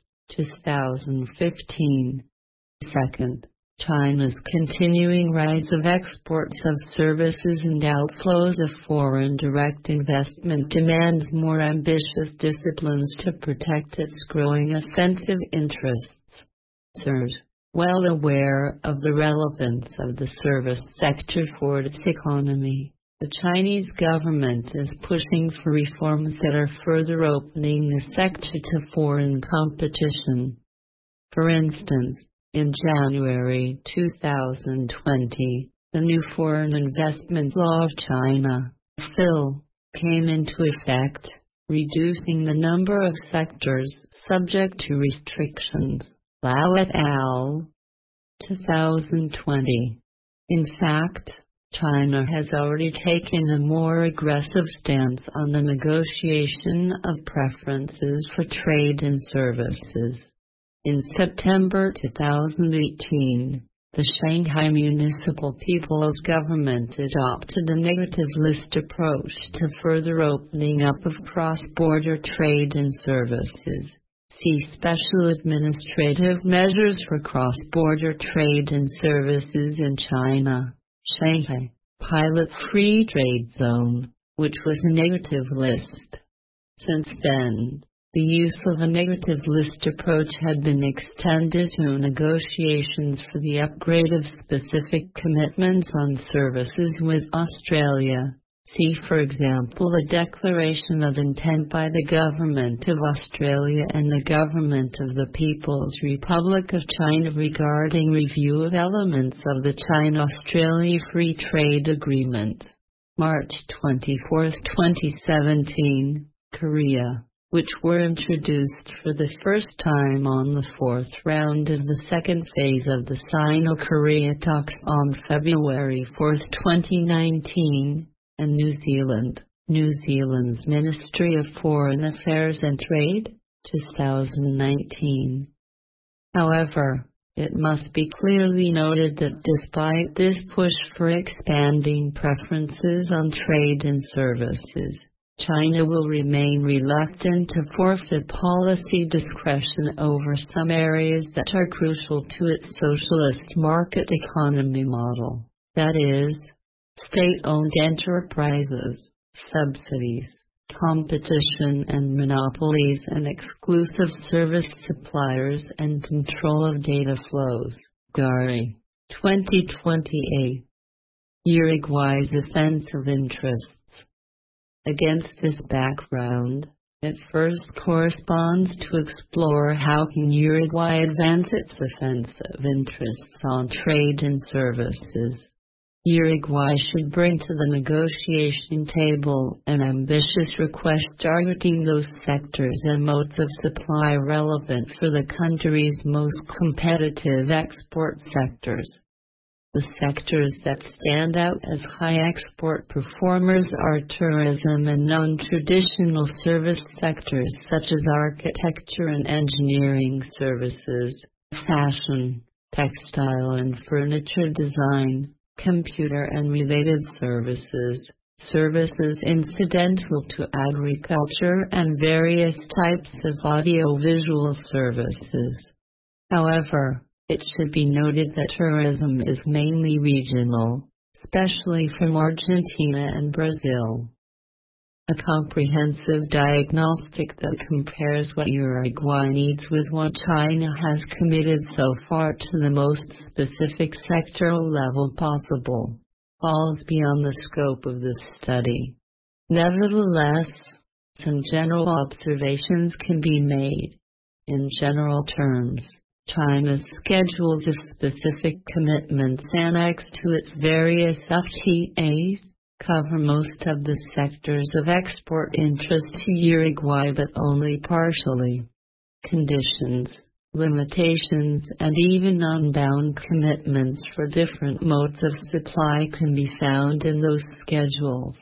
2015. Second, China's continuing rise of exports of services and outflows of foreign direct investment demands more ambitious disciplines to protect its growing offensive interests. Third, well aware of the relevance of the service sector for its economy, the Chinese government is pushing for reforms that are further opening the sector to foreign competition. For instance, in January 2020, the new Foreign Investment Law of China, FIL, came into effect, reducing the number of sectors subject to restrictions. Lau et al. 2020. In fact, China has already taken a more aggressive stance on the negotiation of preferences for trade and services. In September 2018, the Shanghai Municipal People's Government adopted a negative list approach to further opening up of cross-border trade and services. See Special Administrative Measures for Cross-Border Trade and Services in China. Shanghai Pilot Free Trade Zone, which was a negative list. Since then, the use of a negative list approach had been extended to negotiations for the upgrade of specific commitments on services with Australia, See for example the Declaration of Intent by the Government of Australia and the Government of the People's Republic of China regarding review of elements of the China-Australia Free Trade Agreement. March 24, 2017, Korea, which were introduced for the first time on the fourth round of the second phase of the Sino-Korea talks on February 4, 2019, and New Zealand, New Zealand's Ministry of Foreign Affairs and Trade, 2019. However, it must be clearly noted that despite this push for expanding preferences on trade and services, China will remain reluctant to forfeit policy discretion over some areas that are crucial to its socialist market economy model, that is, state-owned enterprises, subsidies, competition and monopolies and exclusive service suppliers and control of data flows. Gari, 2028. Uruguay's offensive interests. Against this background, it first corresponds to explore how can Uruguay advance its offensive interests on trade and services. Uruguay should bring to the negotiation table an ambitious request targeting those sectors and modes of supply relevant for the country's most competitive export sectors. The sectors that stand out as high export performers are tourism and non-traditional service sectors such as architecture and engineering services, fashion, textile and furniture design, computer and related services, services incidental to agriculture and various types of audiovisual services. However, it should be noted that tourism is mainly regional, especially from Argentina and Brazil. A comprehensive diagnostic that compares what Uruguay needs with what China has committed so far to the most specific sectoral level possible falls beyond the scope of this study. Nevertheless, some general observations can be made. In general terms, China's schedules of specific commitments annexed to its various FTAs cover most of the sectors of export interest to Uruguay but only partially. Conditions, limitations and even unbound commitments for different modes of supply can be found in those schedules.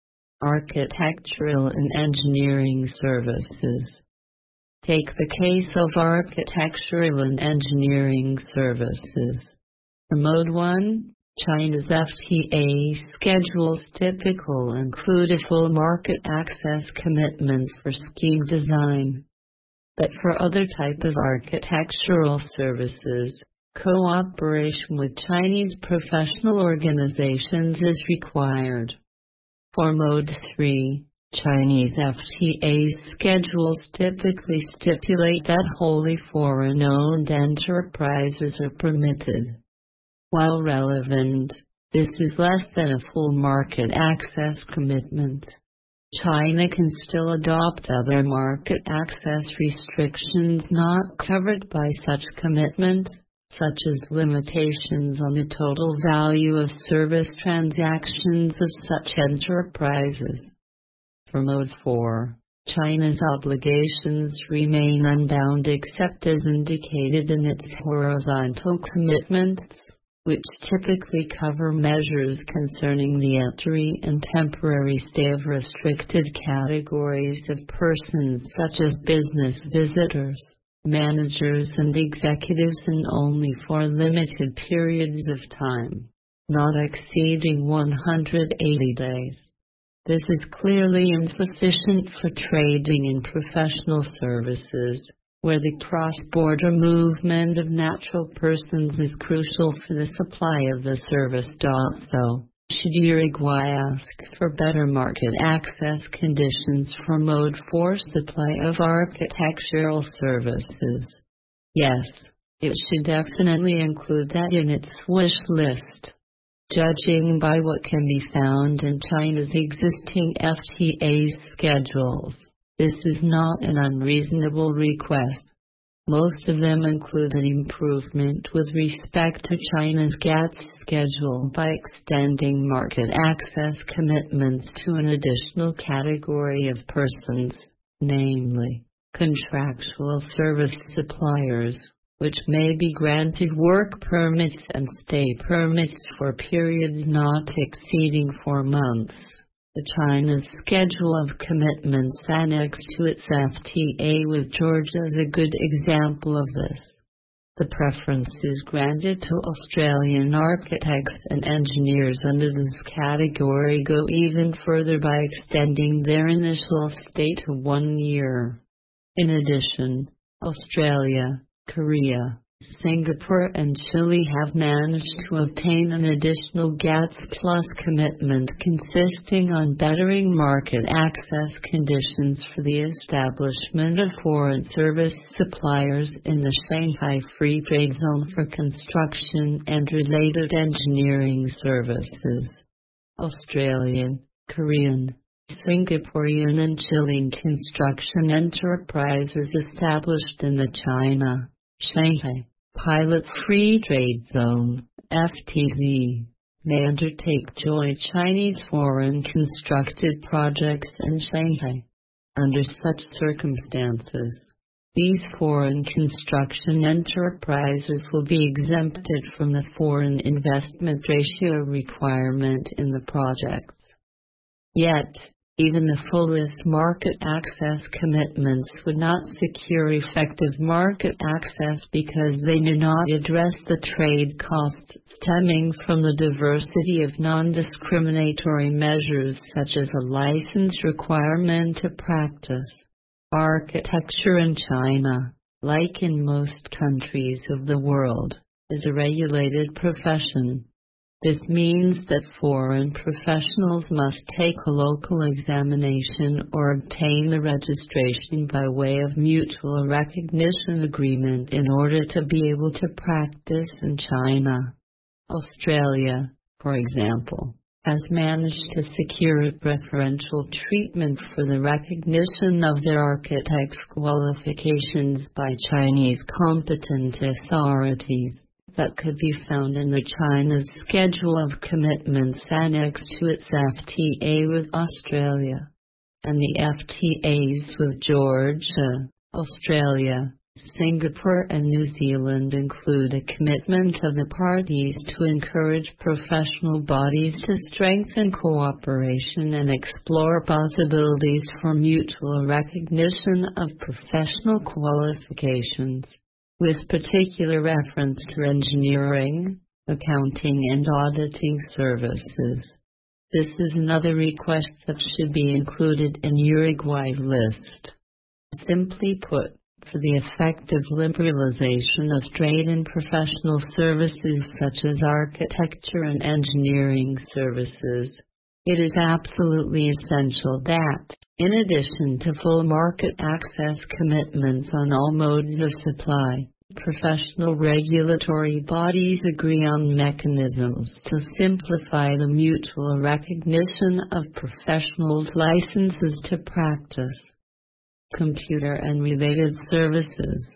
Architectural and engineering services. Take the case of architectural and engineering services. For Mode 1, China's FTA schedules typically include a full market access commitment for scheme design. But for other type of architectural services, cooperation with Chinese professional organizations is required. For Mode 3, Chinese FTA schedules typically stipulate that wholly foreign-owned enterprises are permitted. While relevant, this is less than a full market access commitment. China can still adopt other market access restrictions not covered by such commitment, such as limitations on the total value of service transactions of such enterprises. For Mode 4, China's obligations remain unbound except as indicated in its horizontal commitments, which typically cover measures concerning the entry and temporary stay of restricted categories of persons such as business visitors, managers and executives and only for limited periods of time, not exceeding 180 days. This is clearly insufficient for trading in professional services, where the cross-border movement of natural persons is crucial for the supply of the service. So, should Uruguay ask for better market access conditions for Mode 4 supply of architectural services? Yes, it should definitely include that in its wish list. Judging by what can be found in China's existing FTA schedules, this is not an unreasonable request. Most of them include an improvement with respect to China's GATS schedule by extending market access commitments to an additional category of persons, namely, contractual service suppliers, which may be granted work permits and stay permits for periods not exceeding 4 months. China's schedule of commitments annexed to its FTA with Georgia is a good example of this. The preferences granted to Australian architects and engineers under this category go even further by extending their initial stay to 1 year. In addition, Australia, Korea, Singapore and Chile have managed to obtain an additional GATS Plus commitment consisting on bettering market access conditions for the establishment of foreign service suppliers in the Shanghai Free Trade Zone for construction and related engineering services. Australian, Korean, Singaporean and Chilean construction enterprises established in the China, Shanghai Pilot Free Trade Zone, FTZ, may undertake joint Chinese foreign constructed projects in Shanghai. Under such circumstances, these foreign construction enterprises will be exempted from the foreign investment ratio requirement in the projects. Yet, even the fullest market access commitments would not secure effective market access because they do not address the trade costs stemming from the diversity of non-discriminatory measures such as a license requirement to practice architecture in China, like in most countries of the world, is a regulated profession. This means that foreign professionals must take a local examination or obtain the registration by way of mutual recognition agreement in order to be able to practice in China. Australia, for example, has managed to secure preferential treatment for the recognition of their architects' qualifications by Chinese competent authorities. That could be found in the China's schedule of commitments annexed to its FTA with Australia. And the FTAs with Georgia, Australia, Singapore and New Zealand include a commitment of the parties to encourage professional bodies to strengthen cooperation and explore possibilities for mutual recognition of professional qualifications, with particular reference to engineering, accounting and auditing services. This is another request that should be included in Uruguay's list. Simply put, for the effective liberalization of trade in professional services such as architecture and engineering services, it is absolutely essential that, in addition to full market access commitments on all modes of supply, professional regulatory bodies agree on mechanisms to simplify the mutual recognition of professionals' licenses to practice computer and related services.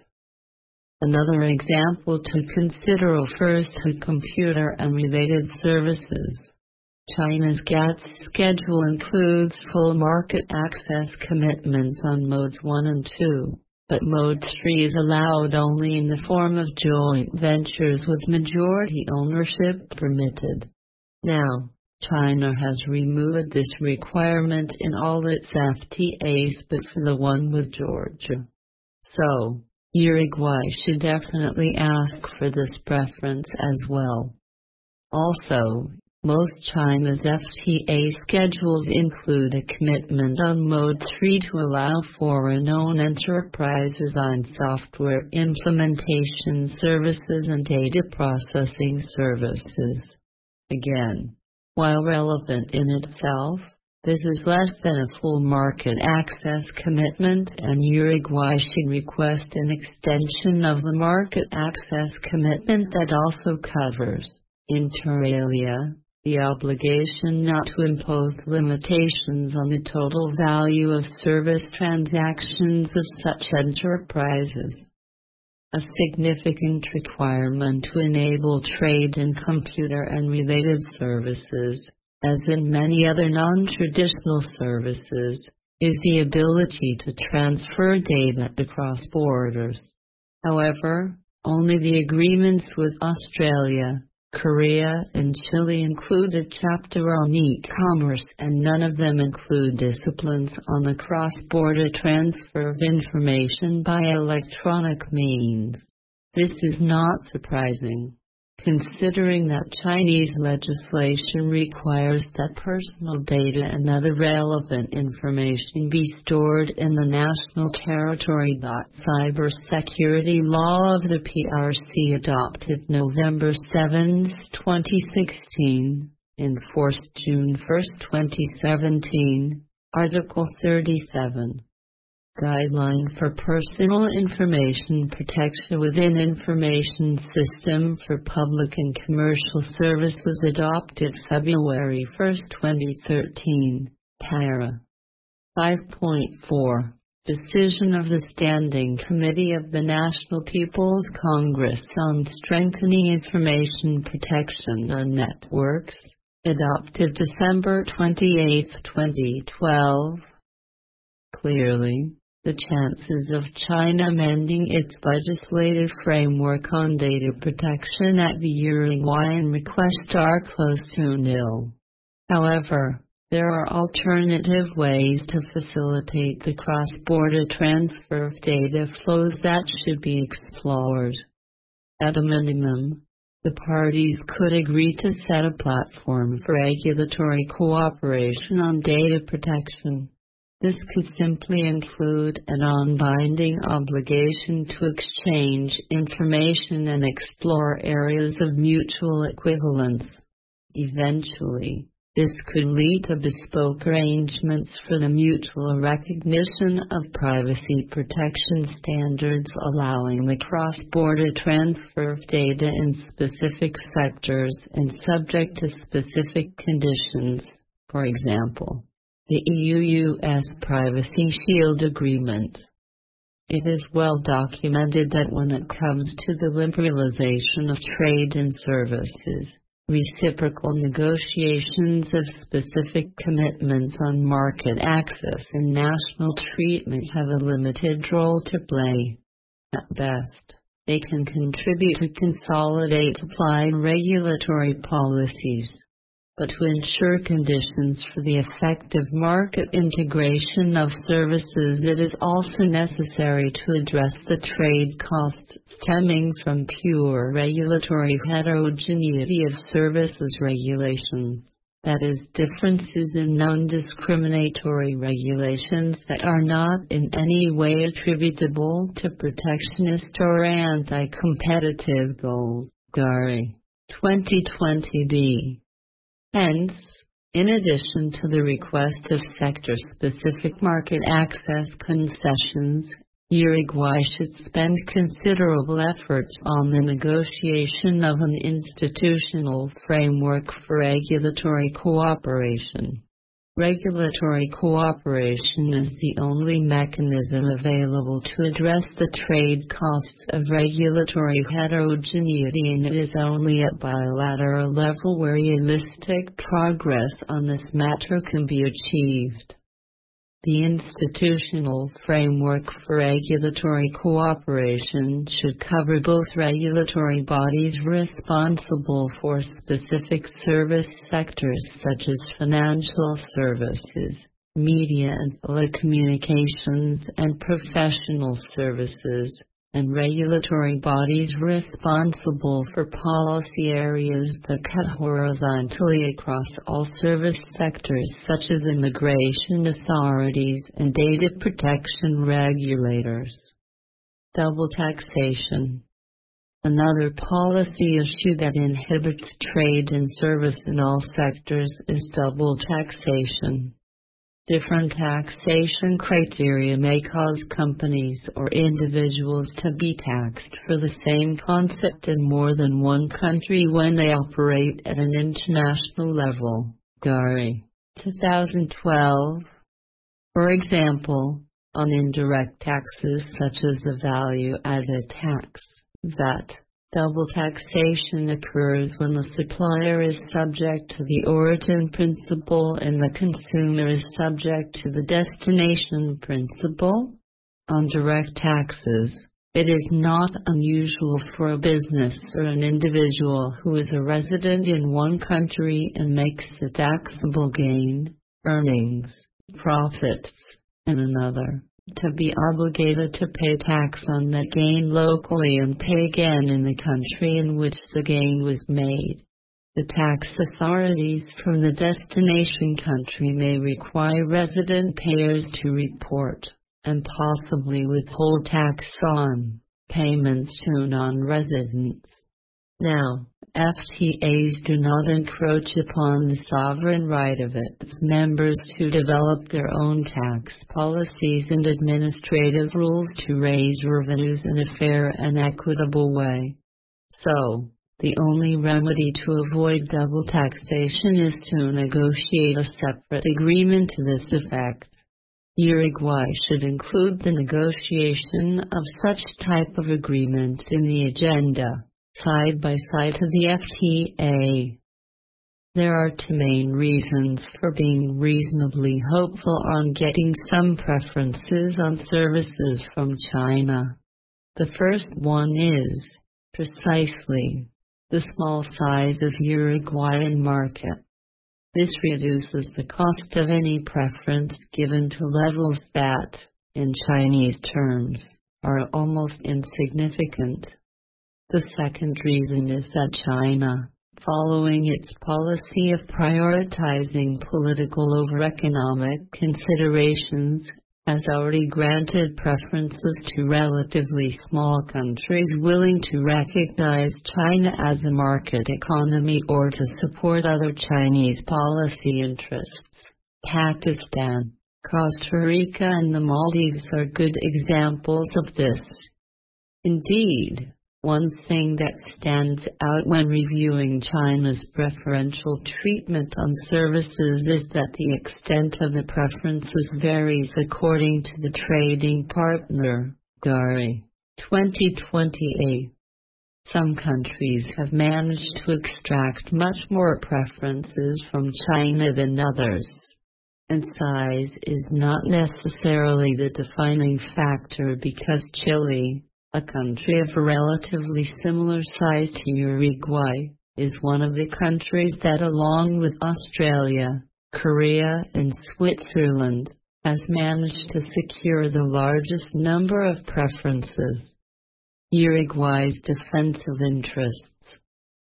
Another example to consider refers to computer and related services. China's GATS schedule includes full market access commitments on modes 1 and 2, but mode 3 is allowed only in the form of joint ventures with majority ownership permitted. Now, China has removed this requirement in all its FTAs but for the one with Georgia. So, Uruguay should definitely ask for this preference as well. Also, most China's FTA schedules include a commitment on Mode 3 to allow foreign-owned enterprises on software implementation services and data processing services. Again, while relevant in itself, this is less than a full market access commitment, and Uruguay should request an extension of the market access commitment that also covers, inter alia, the obligation not to impose limitations on the total value of service transactions of such enterprises. A significant requirement to enable trade in computer and related services, as in many other non-traditional services, is the ability to transfer data across borders. However, only the agreements with Australia, Korea and Chile include a chapter on e-commerce, and none of them include disciplines on the cross-border transfer of information by electronic means. This is not surprising, considering that Chinese legislation requires that personal data and other relevant information be stored in the National Territory. Cybersecurity Law of the PRC, adopted November 7, 2016, enforced June 1, 2017, Article 37. Guideline for Personal Information Protection within Information System for Public and Commercial Services, adopted February 1, 2013, Para. 5.4. Decision of the Standing Committee of the National People's Congress on Strengthening Information Protection on Networks, adopted December 28, 2012. Clearly, the chances of China amending its legislative framework on data protection at the Uruguayan request are close to nil. However, there are alternative ways to facilitate the cross-border transfer of data flows that should be explored. At a minimum, the parties could agree to set a platform for regulatory cooperation on data protection. This could simply include a non-binding obligation to exchange information and explore areas of mutual equivalence. Eventually, this could lead to bespoke arrangements for the mutual recognition of privacy protection standards, allowing the cross-border transfer of data in specific sectors and subject to specific conditions, for example, the EU-US Privacy Shield Agreement. It is well documented that when it comes to the liberalization of trade and services, reciprocal negotiations of specific commitments on market access and national treatment have a limited role to play. At best, they can contribute to consolidate applied regulatory policies. But to ensure conditions for the effective market integration of services, it is also necessary to address the trade costs stemming from pure regulatory heterogeneity of services regulations, that is, differences in non-discriminatory regulations that are not in any way attributable to protectionist or anti-competitive goals. GARI 2020b. Hence, in addition to the request of sector-specific market access concessions, Uruguay should spend considerable efforts on the negotiation of an institutional framework for regulatory cooperation. Regulatory cooperation is the only mechanism available to address the trade costs of regulatory heterogeneity, and it is only at bilateral level where realistic progress on this matter can be achieved. The institutional framework for regulatory cooperation should cover both regulatory bodies responsible for specific service sectors such as financial services, media and telecommunications, and professional services, and regulatory bodies responsible for policy areas that cut horizontally across all service sectors such as immigration authorities and data protection regulators. Double taxation. Another policy issue that inhibits trade and service in all sectors is double taxation. Different taxation criteria may cause companies or individuals to be taxed for the same concept in more than one country when they operate at an international level. GARI 2012. For example, on indirect taxes such as the value-added tax, VAT, double taxation occurs when the supplier is subject to the origin principle and the consumer is subject to the destination principle. On direct taxes, it is not unusual for a business or an individual who is a resident in one country and makes a taxable gain, earnings, profits, in another, to be obligated to pay tax on that gain locally and pay again in the country in which the gain was made. The tax authorities from the destination country may require resident payers to report, and possibly withhold tax on, payments to non-residents. Now, FTAs do not encroach upon the sovereign right of its members to develop their own tax policies and administrative rules to raise revenues in a fair and equitable way. So, the only remedy to avoid double taxation is to negotiate a separate agreement to this effect. Uruguay should include the negotiation of such type of agreement in the agenda, side by side to the FTA. There are two main reasons for being reasonably hopeful on getting some preferences on services from China. The first one is, precisely, the small size of Uruguayan market. This reduces the cost of any preference given to levels that, in Chinese terms, are almost insignificant. The second reason is that China, following its policy of prioritizing political over economic considerations, has already granted preferences to relatively small countries willing to recognize China as a market economy or to support other Chinese policy interests. Pakistan, Costa Rica and the Maldives are good examples of this. Indeed, one thing that stands out when reviewing China's preferential treatment on services is that the extent of the preferences varies according to the trading partner. GARI 2028. Some countries have managed to extract much more preferences from China than others. And size is not necessarily the defining factor because Chile, a country of a relatively similar size to Uruguay, is one of the countries that, along with Australia, Korea and Switzerland, has managed to secure the largest number of preferences. Uruguay's defensive interests.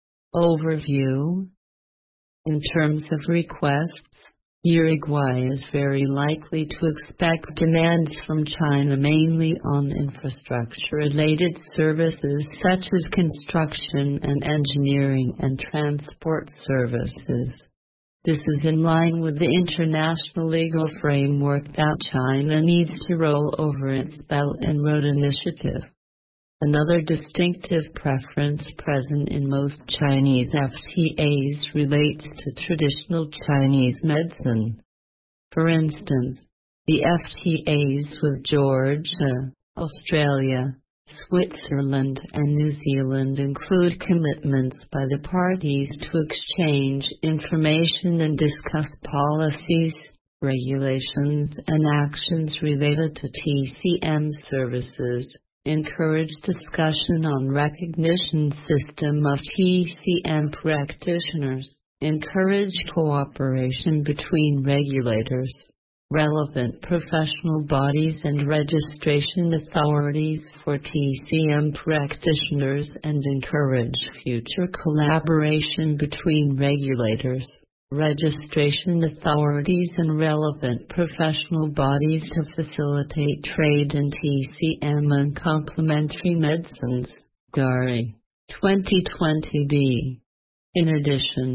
Overview. In terms of requests, Uruguay is very likely to expect demands from China mainly on infrastructure-related services such as construction and engineering and transport services. This is in line with the international legal framework that China needs to roll over its Belt and Road Initiative. Another distinctive preference present in most Chinese FTAs relates to traditional Chinese medicine. For instance, the FTAs with Georgia, Australia, Switzerland and New Zealand include commitments by the parties to exchange information and discuss policies, regulations and actions related to TCM services. Encourage discussion on recognition system of TCM practitioners. Encourage cooperation between regulators, relevant professional bodies and registration authorities for TCM practitioners and encourage future collaboration between regulators, registration authorities and relevant professional bodies to facilitate trade in TCM and complementary medicines. GARI 2020b. In addition,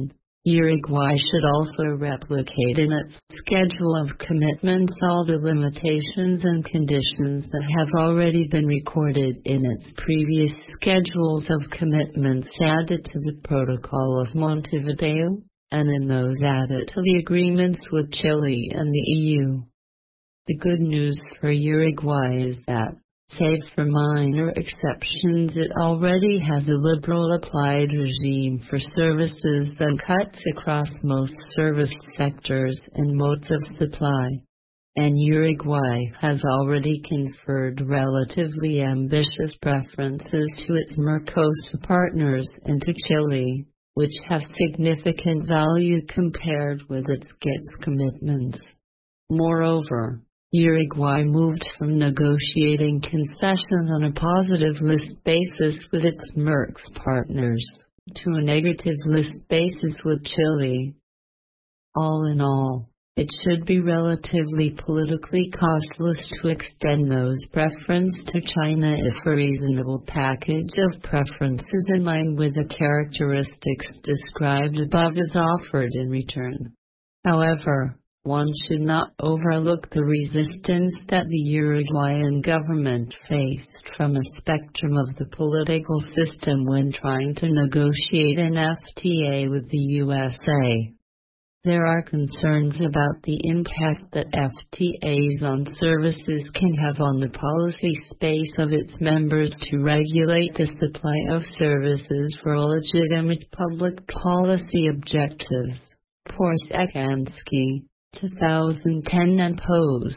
Uruguay should also replicate in its schedule of commitments all the limitations and conditions that have already been recorded in its previous schedules of commitments added to the Protocol of Montevideo, and in those added to the agreements with Chile and the EU. The good news for Uruguay is that, save for minor exceptions, it already has a liberal applied regime for services that cuts across most service sectors and modes of supply. And Uruguay has already conferred relatively ambitious preferences to its Mercosur partners and to Chile, which have significant value compared with its GATS commitments. Moreover, Uruguay moved from negotiating concessions on a positive list basis with its Mercs partners to a negative list basis with Chile. All in all, it should be relatively politically costless to extend those preferences to China if a reasonable package of preferences in line with the characteristics described above is offered in return. However, one should not overlook the resistance that the Uruguayan government faced from a spectrum of the political system when trying to negotiate an FTA with the USA. There are concerns about the impact that FTAs on services can have on the policy space of its members to regulate the supply of services for legitimate public policy objectives. Porsekansky, 2010 and Pose,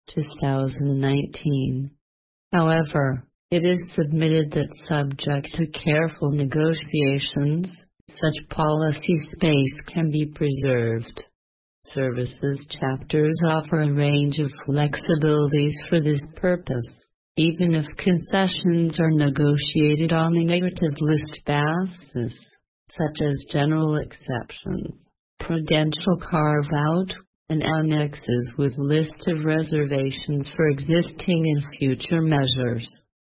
2019. However, it is submitted that subject to careful negotiations, such policy space can be preserved. Services chapters offer a range of flexibilities for this purpose, even if concessions are negotiated on a negative list basis, such as general exceptions, prudential carve-out, and annexes with lists of reservations for existing and future measures.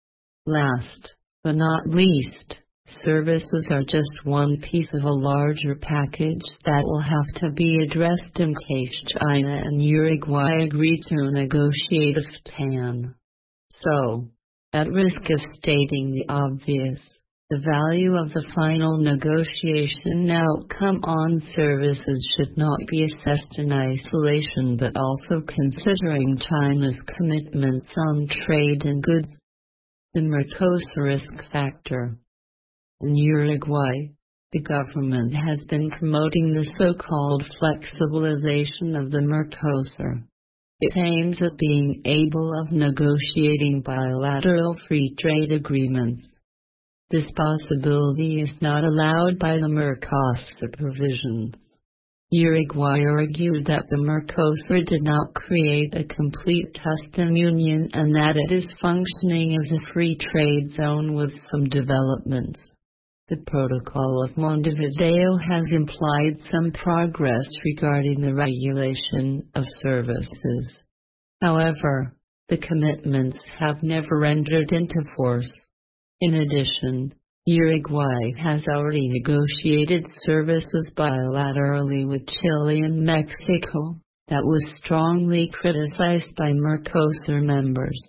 Last, but not least, services are just one piece of a larger package that will have to be addressed in case China and Uruguay agree to negotiate a FTAN. So, at risk of stating the obvious, the value of the final negotiation outcome on services should not be assessed in isolation but also considering China's commitments on trade and goods. The Mercosur risk factor. In Uruguay, the government has been promoting the so-called flexibilization of the Mercosur. It aims at being able of negotiating bilateral free trade agreements. This possibility is not allowed by the Mercosur provisions. Uruguay argued that the Mercosur did not create a complete custom union and that it is functioning as a free trade zone with some developments. The Protocol of Montevideo has implied some progress regarding the regulation of services. However, the commitments have never entered into force. In addition, Uruguay has already negotiated services bilaterally with Chile and Mexico that was strongly criticized by Mercosur members.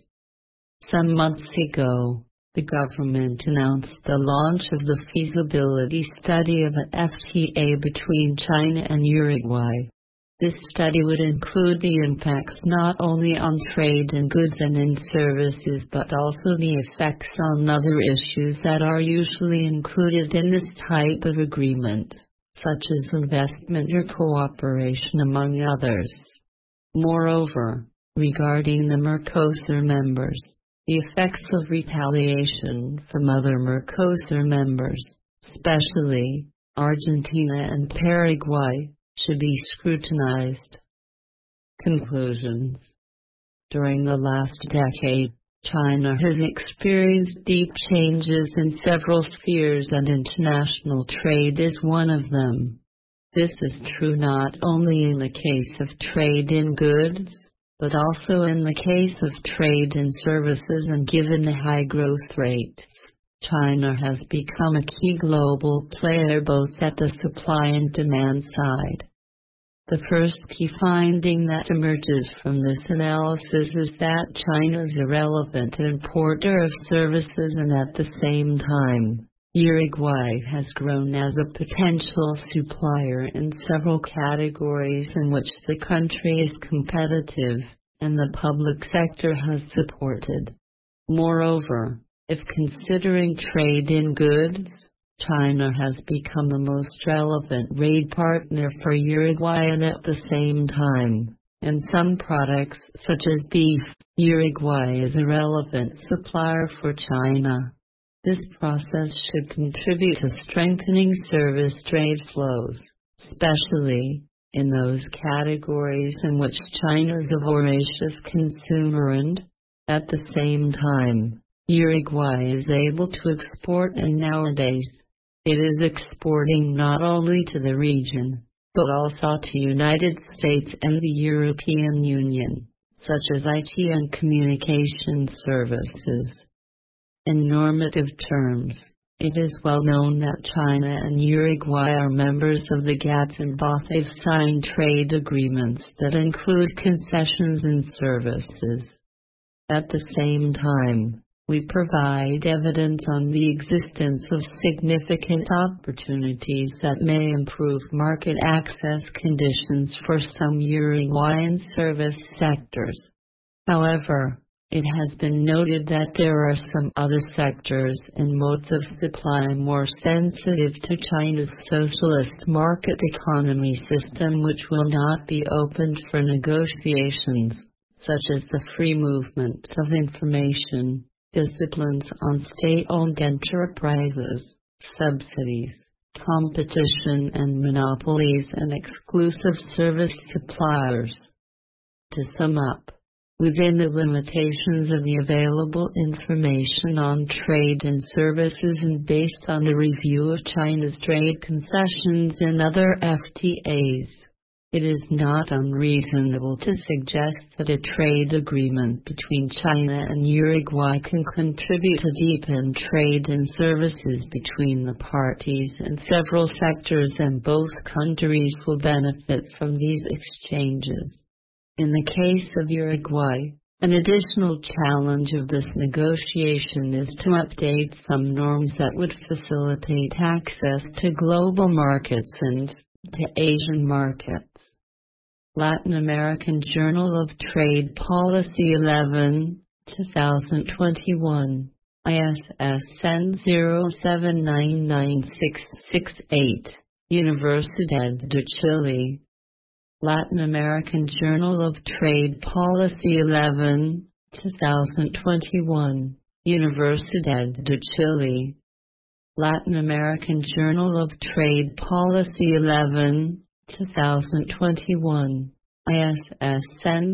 Some months ago, the government announced the launch of the feasibility study of an FTA between China and Uruguay. This study would include the impacts not only on trade in goods and in services but also the effects on other issues that are usually included in this type of agreement, such as investment or cooperation among others. Moreover, regarding the Mercosur members, the effects of retaliation from other Mercosur members, especially Argentina and Paraguay, should be scrutinized. Conclusions. During the last decade, China has experienced deep changes in several spheres and international trade is one of them. This is true not only in the case of trade in goods, but also in the case of trade in services and given the high growth rates China has become a key global player both at the supply and demand side. The first key finding that emerges from this analysis is that China is a relevant importer of services, and at the same time, Uruguay has grown as a potential supplier in several categories in which the country is competitive, and the public sector has supported. Moreover, if considering trade in goods, China has become the most relevant trade partner for Uruguay, and at the same time, in some products such as beef, Uruguay is a relevant supplier for China. This process should contribute to strengthening service trade flows, especially in those categories in which China is a voracious consumer, and, at the same time, Uruguay is able to export, and nowadays, it is exporting not only to the region, but also to United States and the European Union, such as IT and communication services. In normative terms, it is well known that China and Uruguay are members of the GATT, and both have signed trade agreements that include concessions and services. At the same time, we provide evidence on the existence of significant opportunities that may improve market access conditions for some Uruguayan service sectors. However, it has been noted that there are some other sectors and modes of supply more sensitive to China's socialist market economy system which will not be opened for negotiations, such as the free movement of information, disciplines on state-owned enterprises, subsidies, competition and monopolies, and exclusive service suppliers. To sum up, within the limitations of the available information on trade and services and based on a review of China's trade concessions and other FTAs, it is not unreasonable to suggest that a trade agreement between China and Uruguay can contribute to deepen trade and services between the parties, and several sectors in both countries will benefit from these exchanges. In the case of Uruguay, an additional challenge of this negotiation is to update some norms that would facilitate access to global markets and to Asian markets. Latin American Journal of Trade Policy 11, 2021, ISSN 07996668, Universidad de Chile. Latin American Journal of Trade Policy 11, 2021, Universidad de Chile. Latin American Journal of Trade Policy 11, 2021, ISSN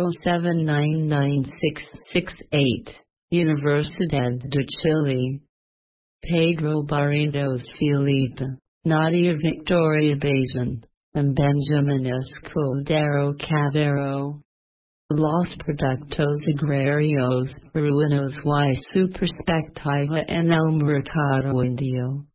07996668, Universidad de Chile. Pedro Barrientos Felipe, Nadia Victoria Bazan, and Benjamin Escudero Cavero. Los productos agrarios peruanos y su perspectiva en el mercado indio.